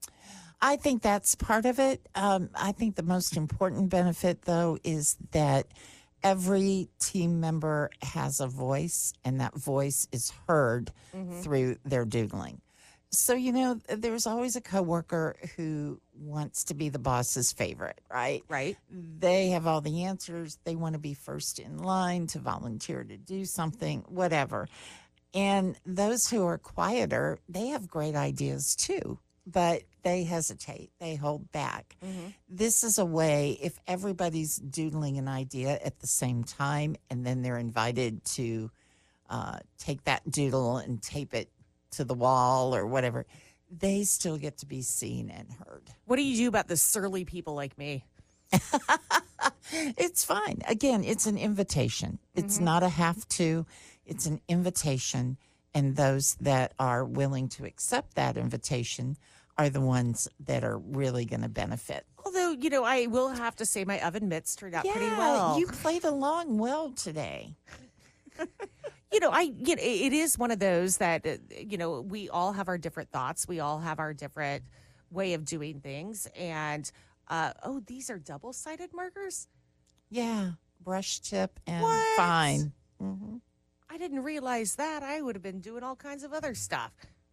I think that's part of it. Um, I think the most important benefit, though, is that every team member has a voice, and that voice is heard Mhm. through their doodling. So, you know, there's always a coworker who wants to be the boss's favorite, right? Right. They have all the answers. They want to be first in line to volunteer to do something, whatever. And those who are quieter, they have great ideas too, but they hesitate. They hold back. Mhm. This is a way, if everybody's doodling an idea at the same time, and then they're invited to uh, take that doodle and tape it to the wall or whatever, they still get to be seen and heard. What do you do about the surly people like me? It's fine. Again, it's an invitation. It's Mhm. not a have to. It's an invitation. And those that are willing to accept that invitation are the ones that are really going to benefit. Although, you know, I will have to say my oven mitts turned out pretty Yeah, well. you played along well today. You know, I you know, it is one of those that uh, you know, we all have our different thoughts. We all have our different way of doing things. And uh, oh, these are double-sided markers? Yeah, brush tip and What? fine. hmm I didn't realize that. I would have been doing all kinds of other stuff.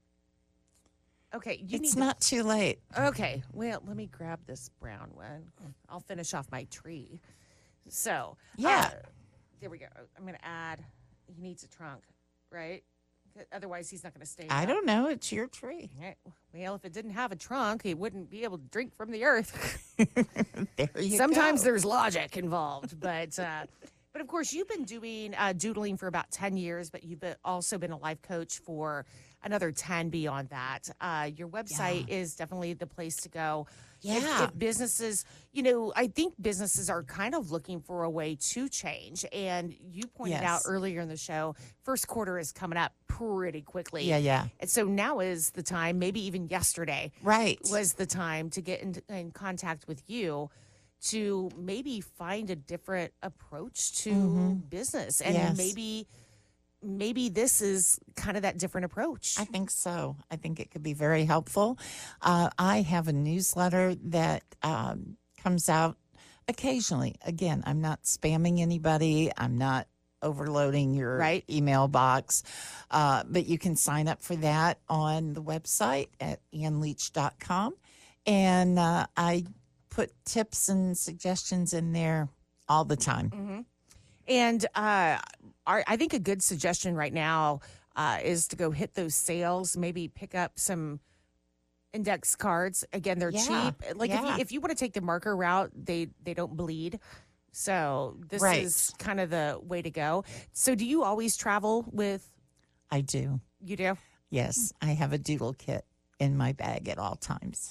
Okay, you It's need not too late. To, okay, well, let me grab this brown one. I'll finish off my tree. So Yeah. uh, there we go. I'm going to add. He needs a trunk, right? Otherwise, he's not going to stay. I up. don't know. It's your tree. Eh, Well, if it didn't have a trunk, he wouldn't be able to drink from the earth. There you Sometimes go. there's logic involved, but uh, but of course you've been doing uh, doodling for about ten years, but you've been, also been a life coach for another ten beyond that. Uh, your website is definitely the place to go. If- Yeah. if businesses, you know, I think businesses are kind of looking for a way to change. And you pointed out Yes. earlier in the show, first quarter is coming up pretty quickly. Yeah, yeah. And so now is the time, maybe even yesterday, Right. was the time to get in, in contact with you to maybe find a different approach to Mhm. business. And Yes. maybe maybe this is kind of that different approach. I think so. I think it could be very helpful. Uh, I have a newsletter that um, comes out occasionally. Again, I'm not spamming anybody. I'm not overloading your Right. email box. Uh, but you can sign up for that on the website at ann leach dot com. And uh, I put tips and suggestions in there all the time. hmm And uh, our, I think a good suggestion right now uh, is to go hit those sales, maybe pick up some index cards. Again, they're Yeah, cheap. Like if yeah. you if you want to take the marker route, they they don't bleed. So this Right. is kind of the way to go. So do you always travel with? I do. You do? Yes, I have a doodle kit in my bag at all times.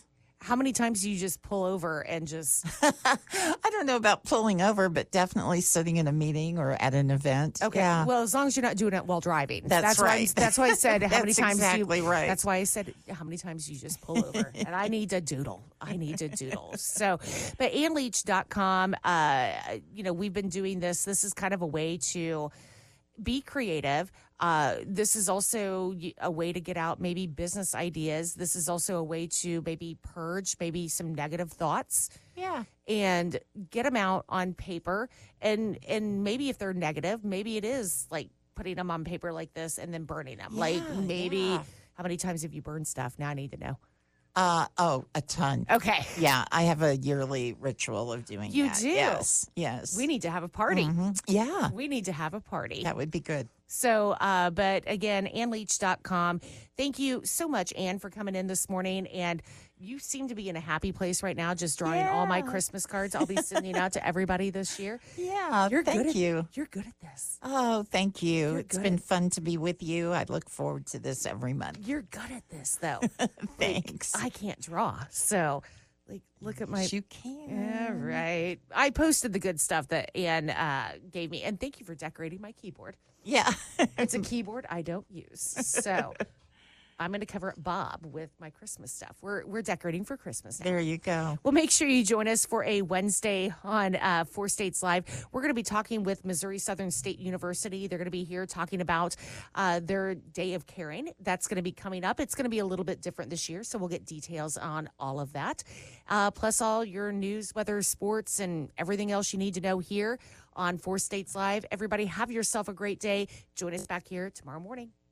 how many times do you just pull over and just... I don't know about pulling over, but definitely sitting in a meeting or at an event. Okay. Yeah. Well, as long as you're not doing it while driving. That's that's right. Why I'm- that's why I said how many That's times exactly you, right. That's why I said how many times you just pull over. And I need to doodle. I need to doodle. So, but ann leach dot com, uh, you know, we've been doing this. This is kind of a way to be creative. Uh, this is also y- a way to get out maybe business ideas. This is also a way to maybe purge maybe some negative thoughts. Yeah. And get them out on paper. And and maybe if they're negative, maybe it is like putting them on paper like this and then burning them. Yeah, like maybe, yeah. how many times have you burned stuff? Now I need to know. Uh, oh, a ton. Okay. Yeah, I have a yearly ritual of doing You that. do? Yes, yes. We need to have a party. Mhm. Yeah. We need to have a party. That would be good. So, uh, but again, ann leach dot com. Thank you so much, Ann, for coming in this morning. And you seem to be in a happy place right now, just drawing all my Christmas cards I'll be sending out to everybody this year. Yeah, You're thank good at- you. You're good at this. Oh, thank you. You're It's good been at- fun to be with you. I look forward to this every month. You're good at this, though. Thanks. Like, I can't draw. So, like, look at my. You can. Yeah, right. I posted the good stuff that Ann uh, gave me. And thank you for decorating my keyboard. Yeah. It's a keyboard I don't use. So I'm going to cover up Bob with my Christmas stuff. We're we're decorating for Christmas now. There you go. Well, make sure you join us for a Wednesday on uh, Four States Live. We're going to be talking with Missouri Southern State University. They're going to be here talking about uh, their Day of Caring. That's going to be coming up. It's going to be a little bit different this year, so we'll get details on all of that. Uh, plus all your news, weather, sports, and everything else you need to know here on Four States Live. Everybody have yourself a great day. Join us back here tomorrow morning.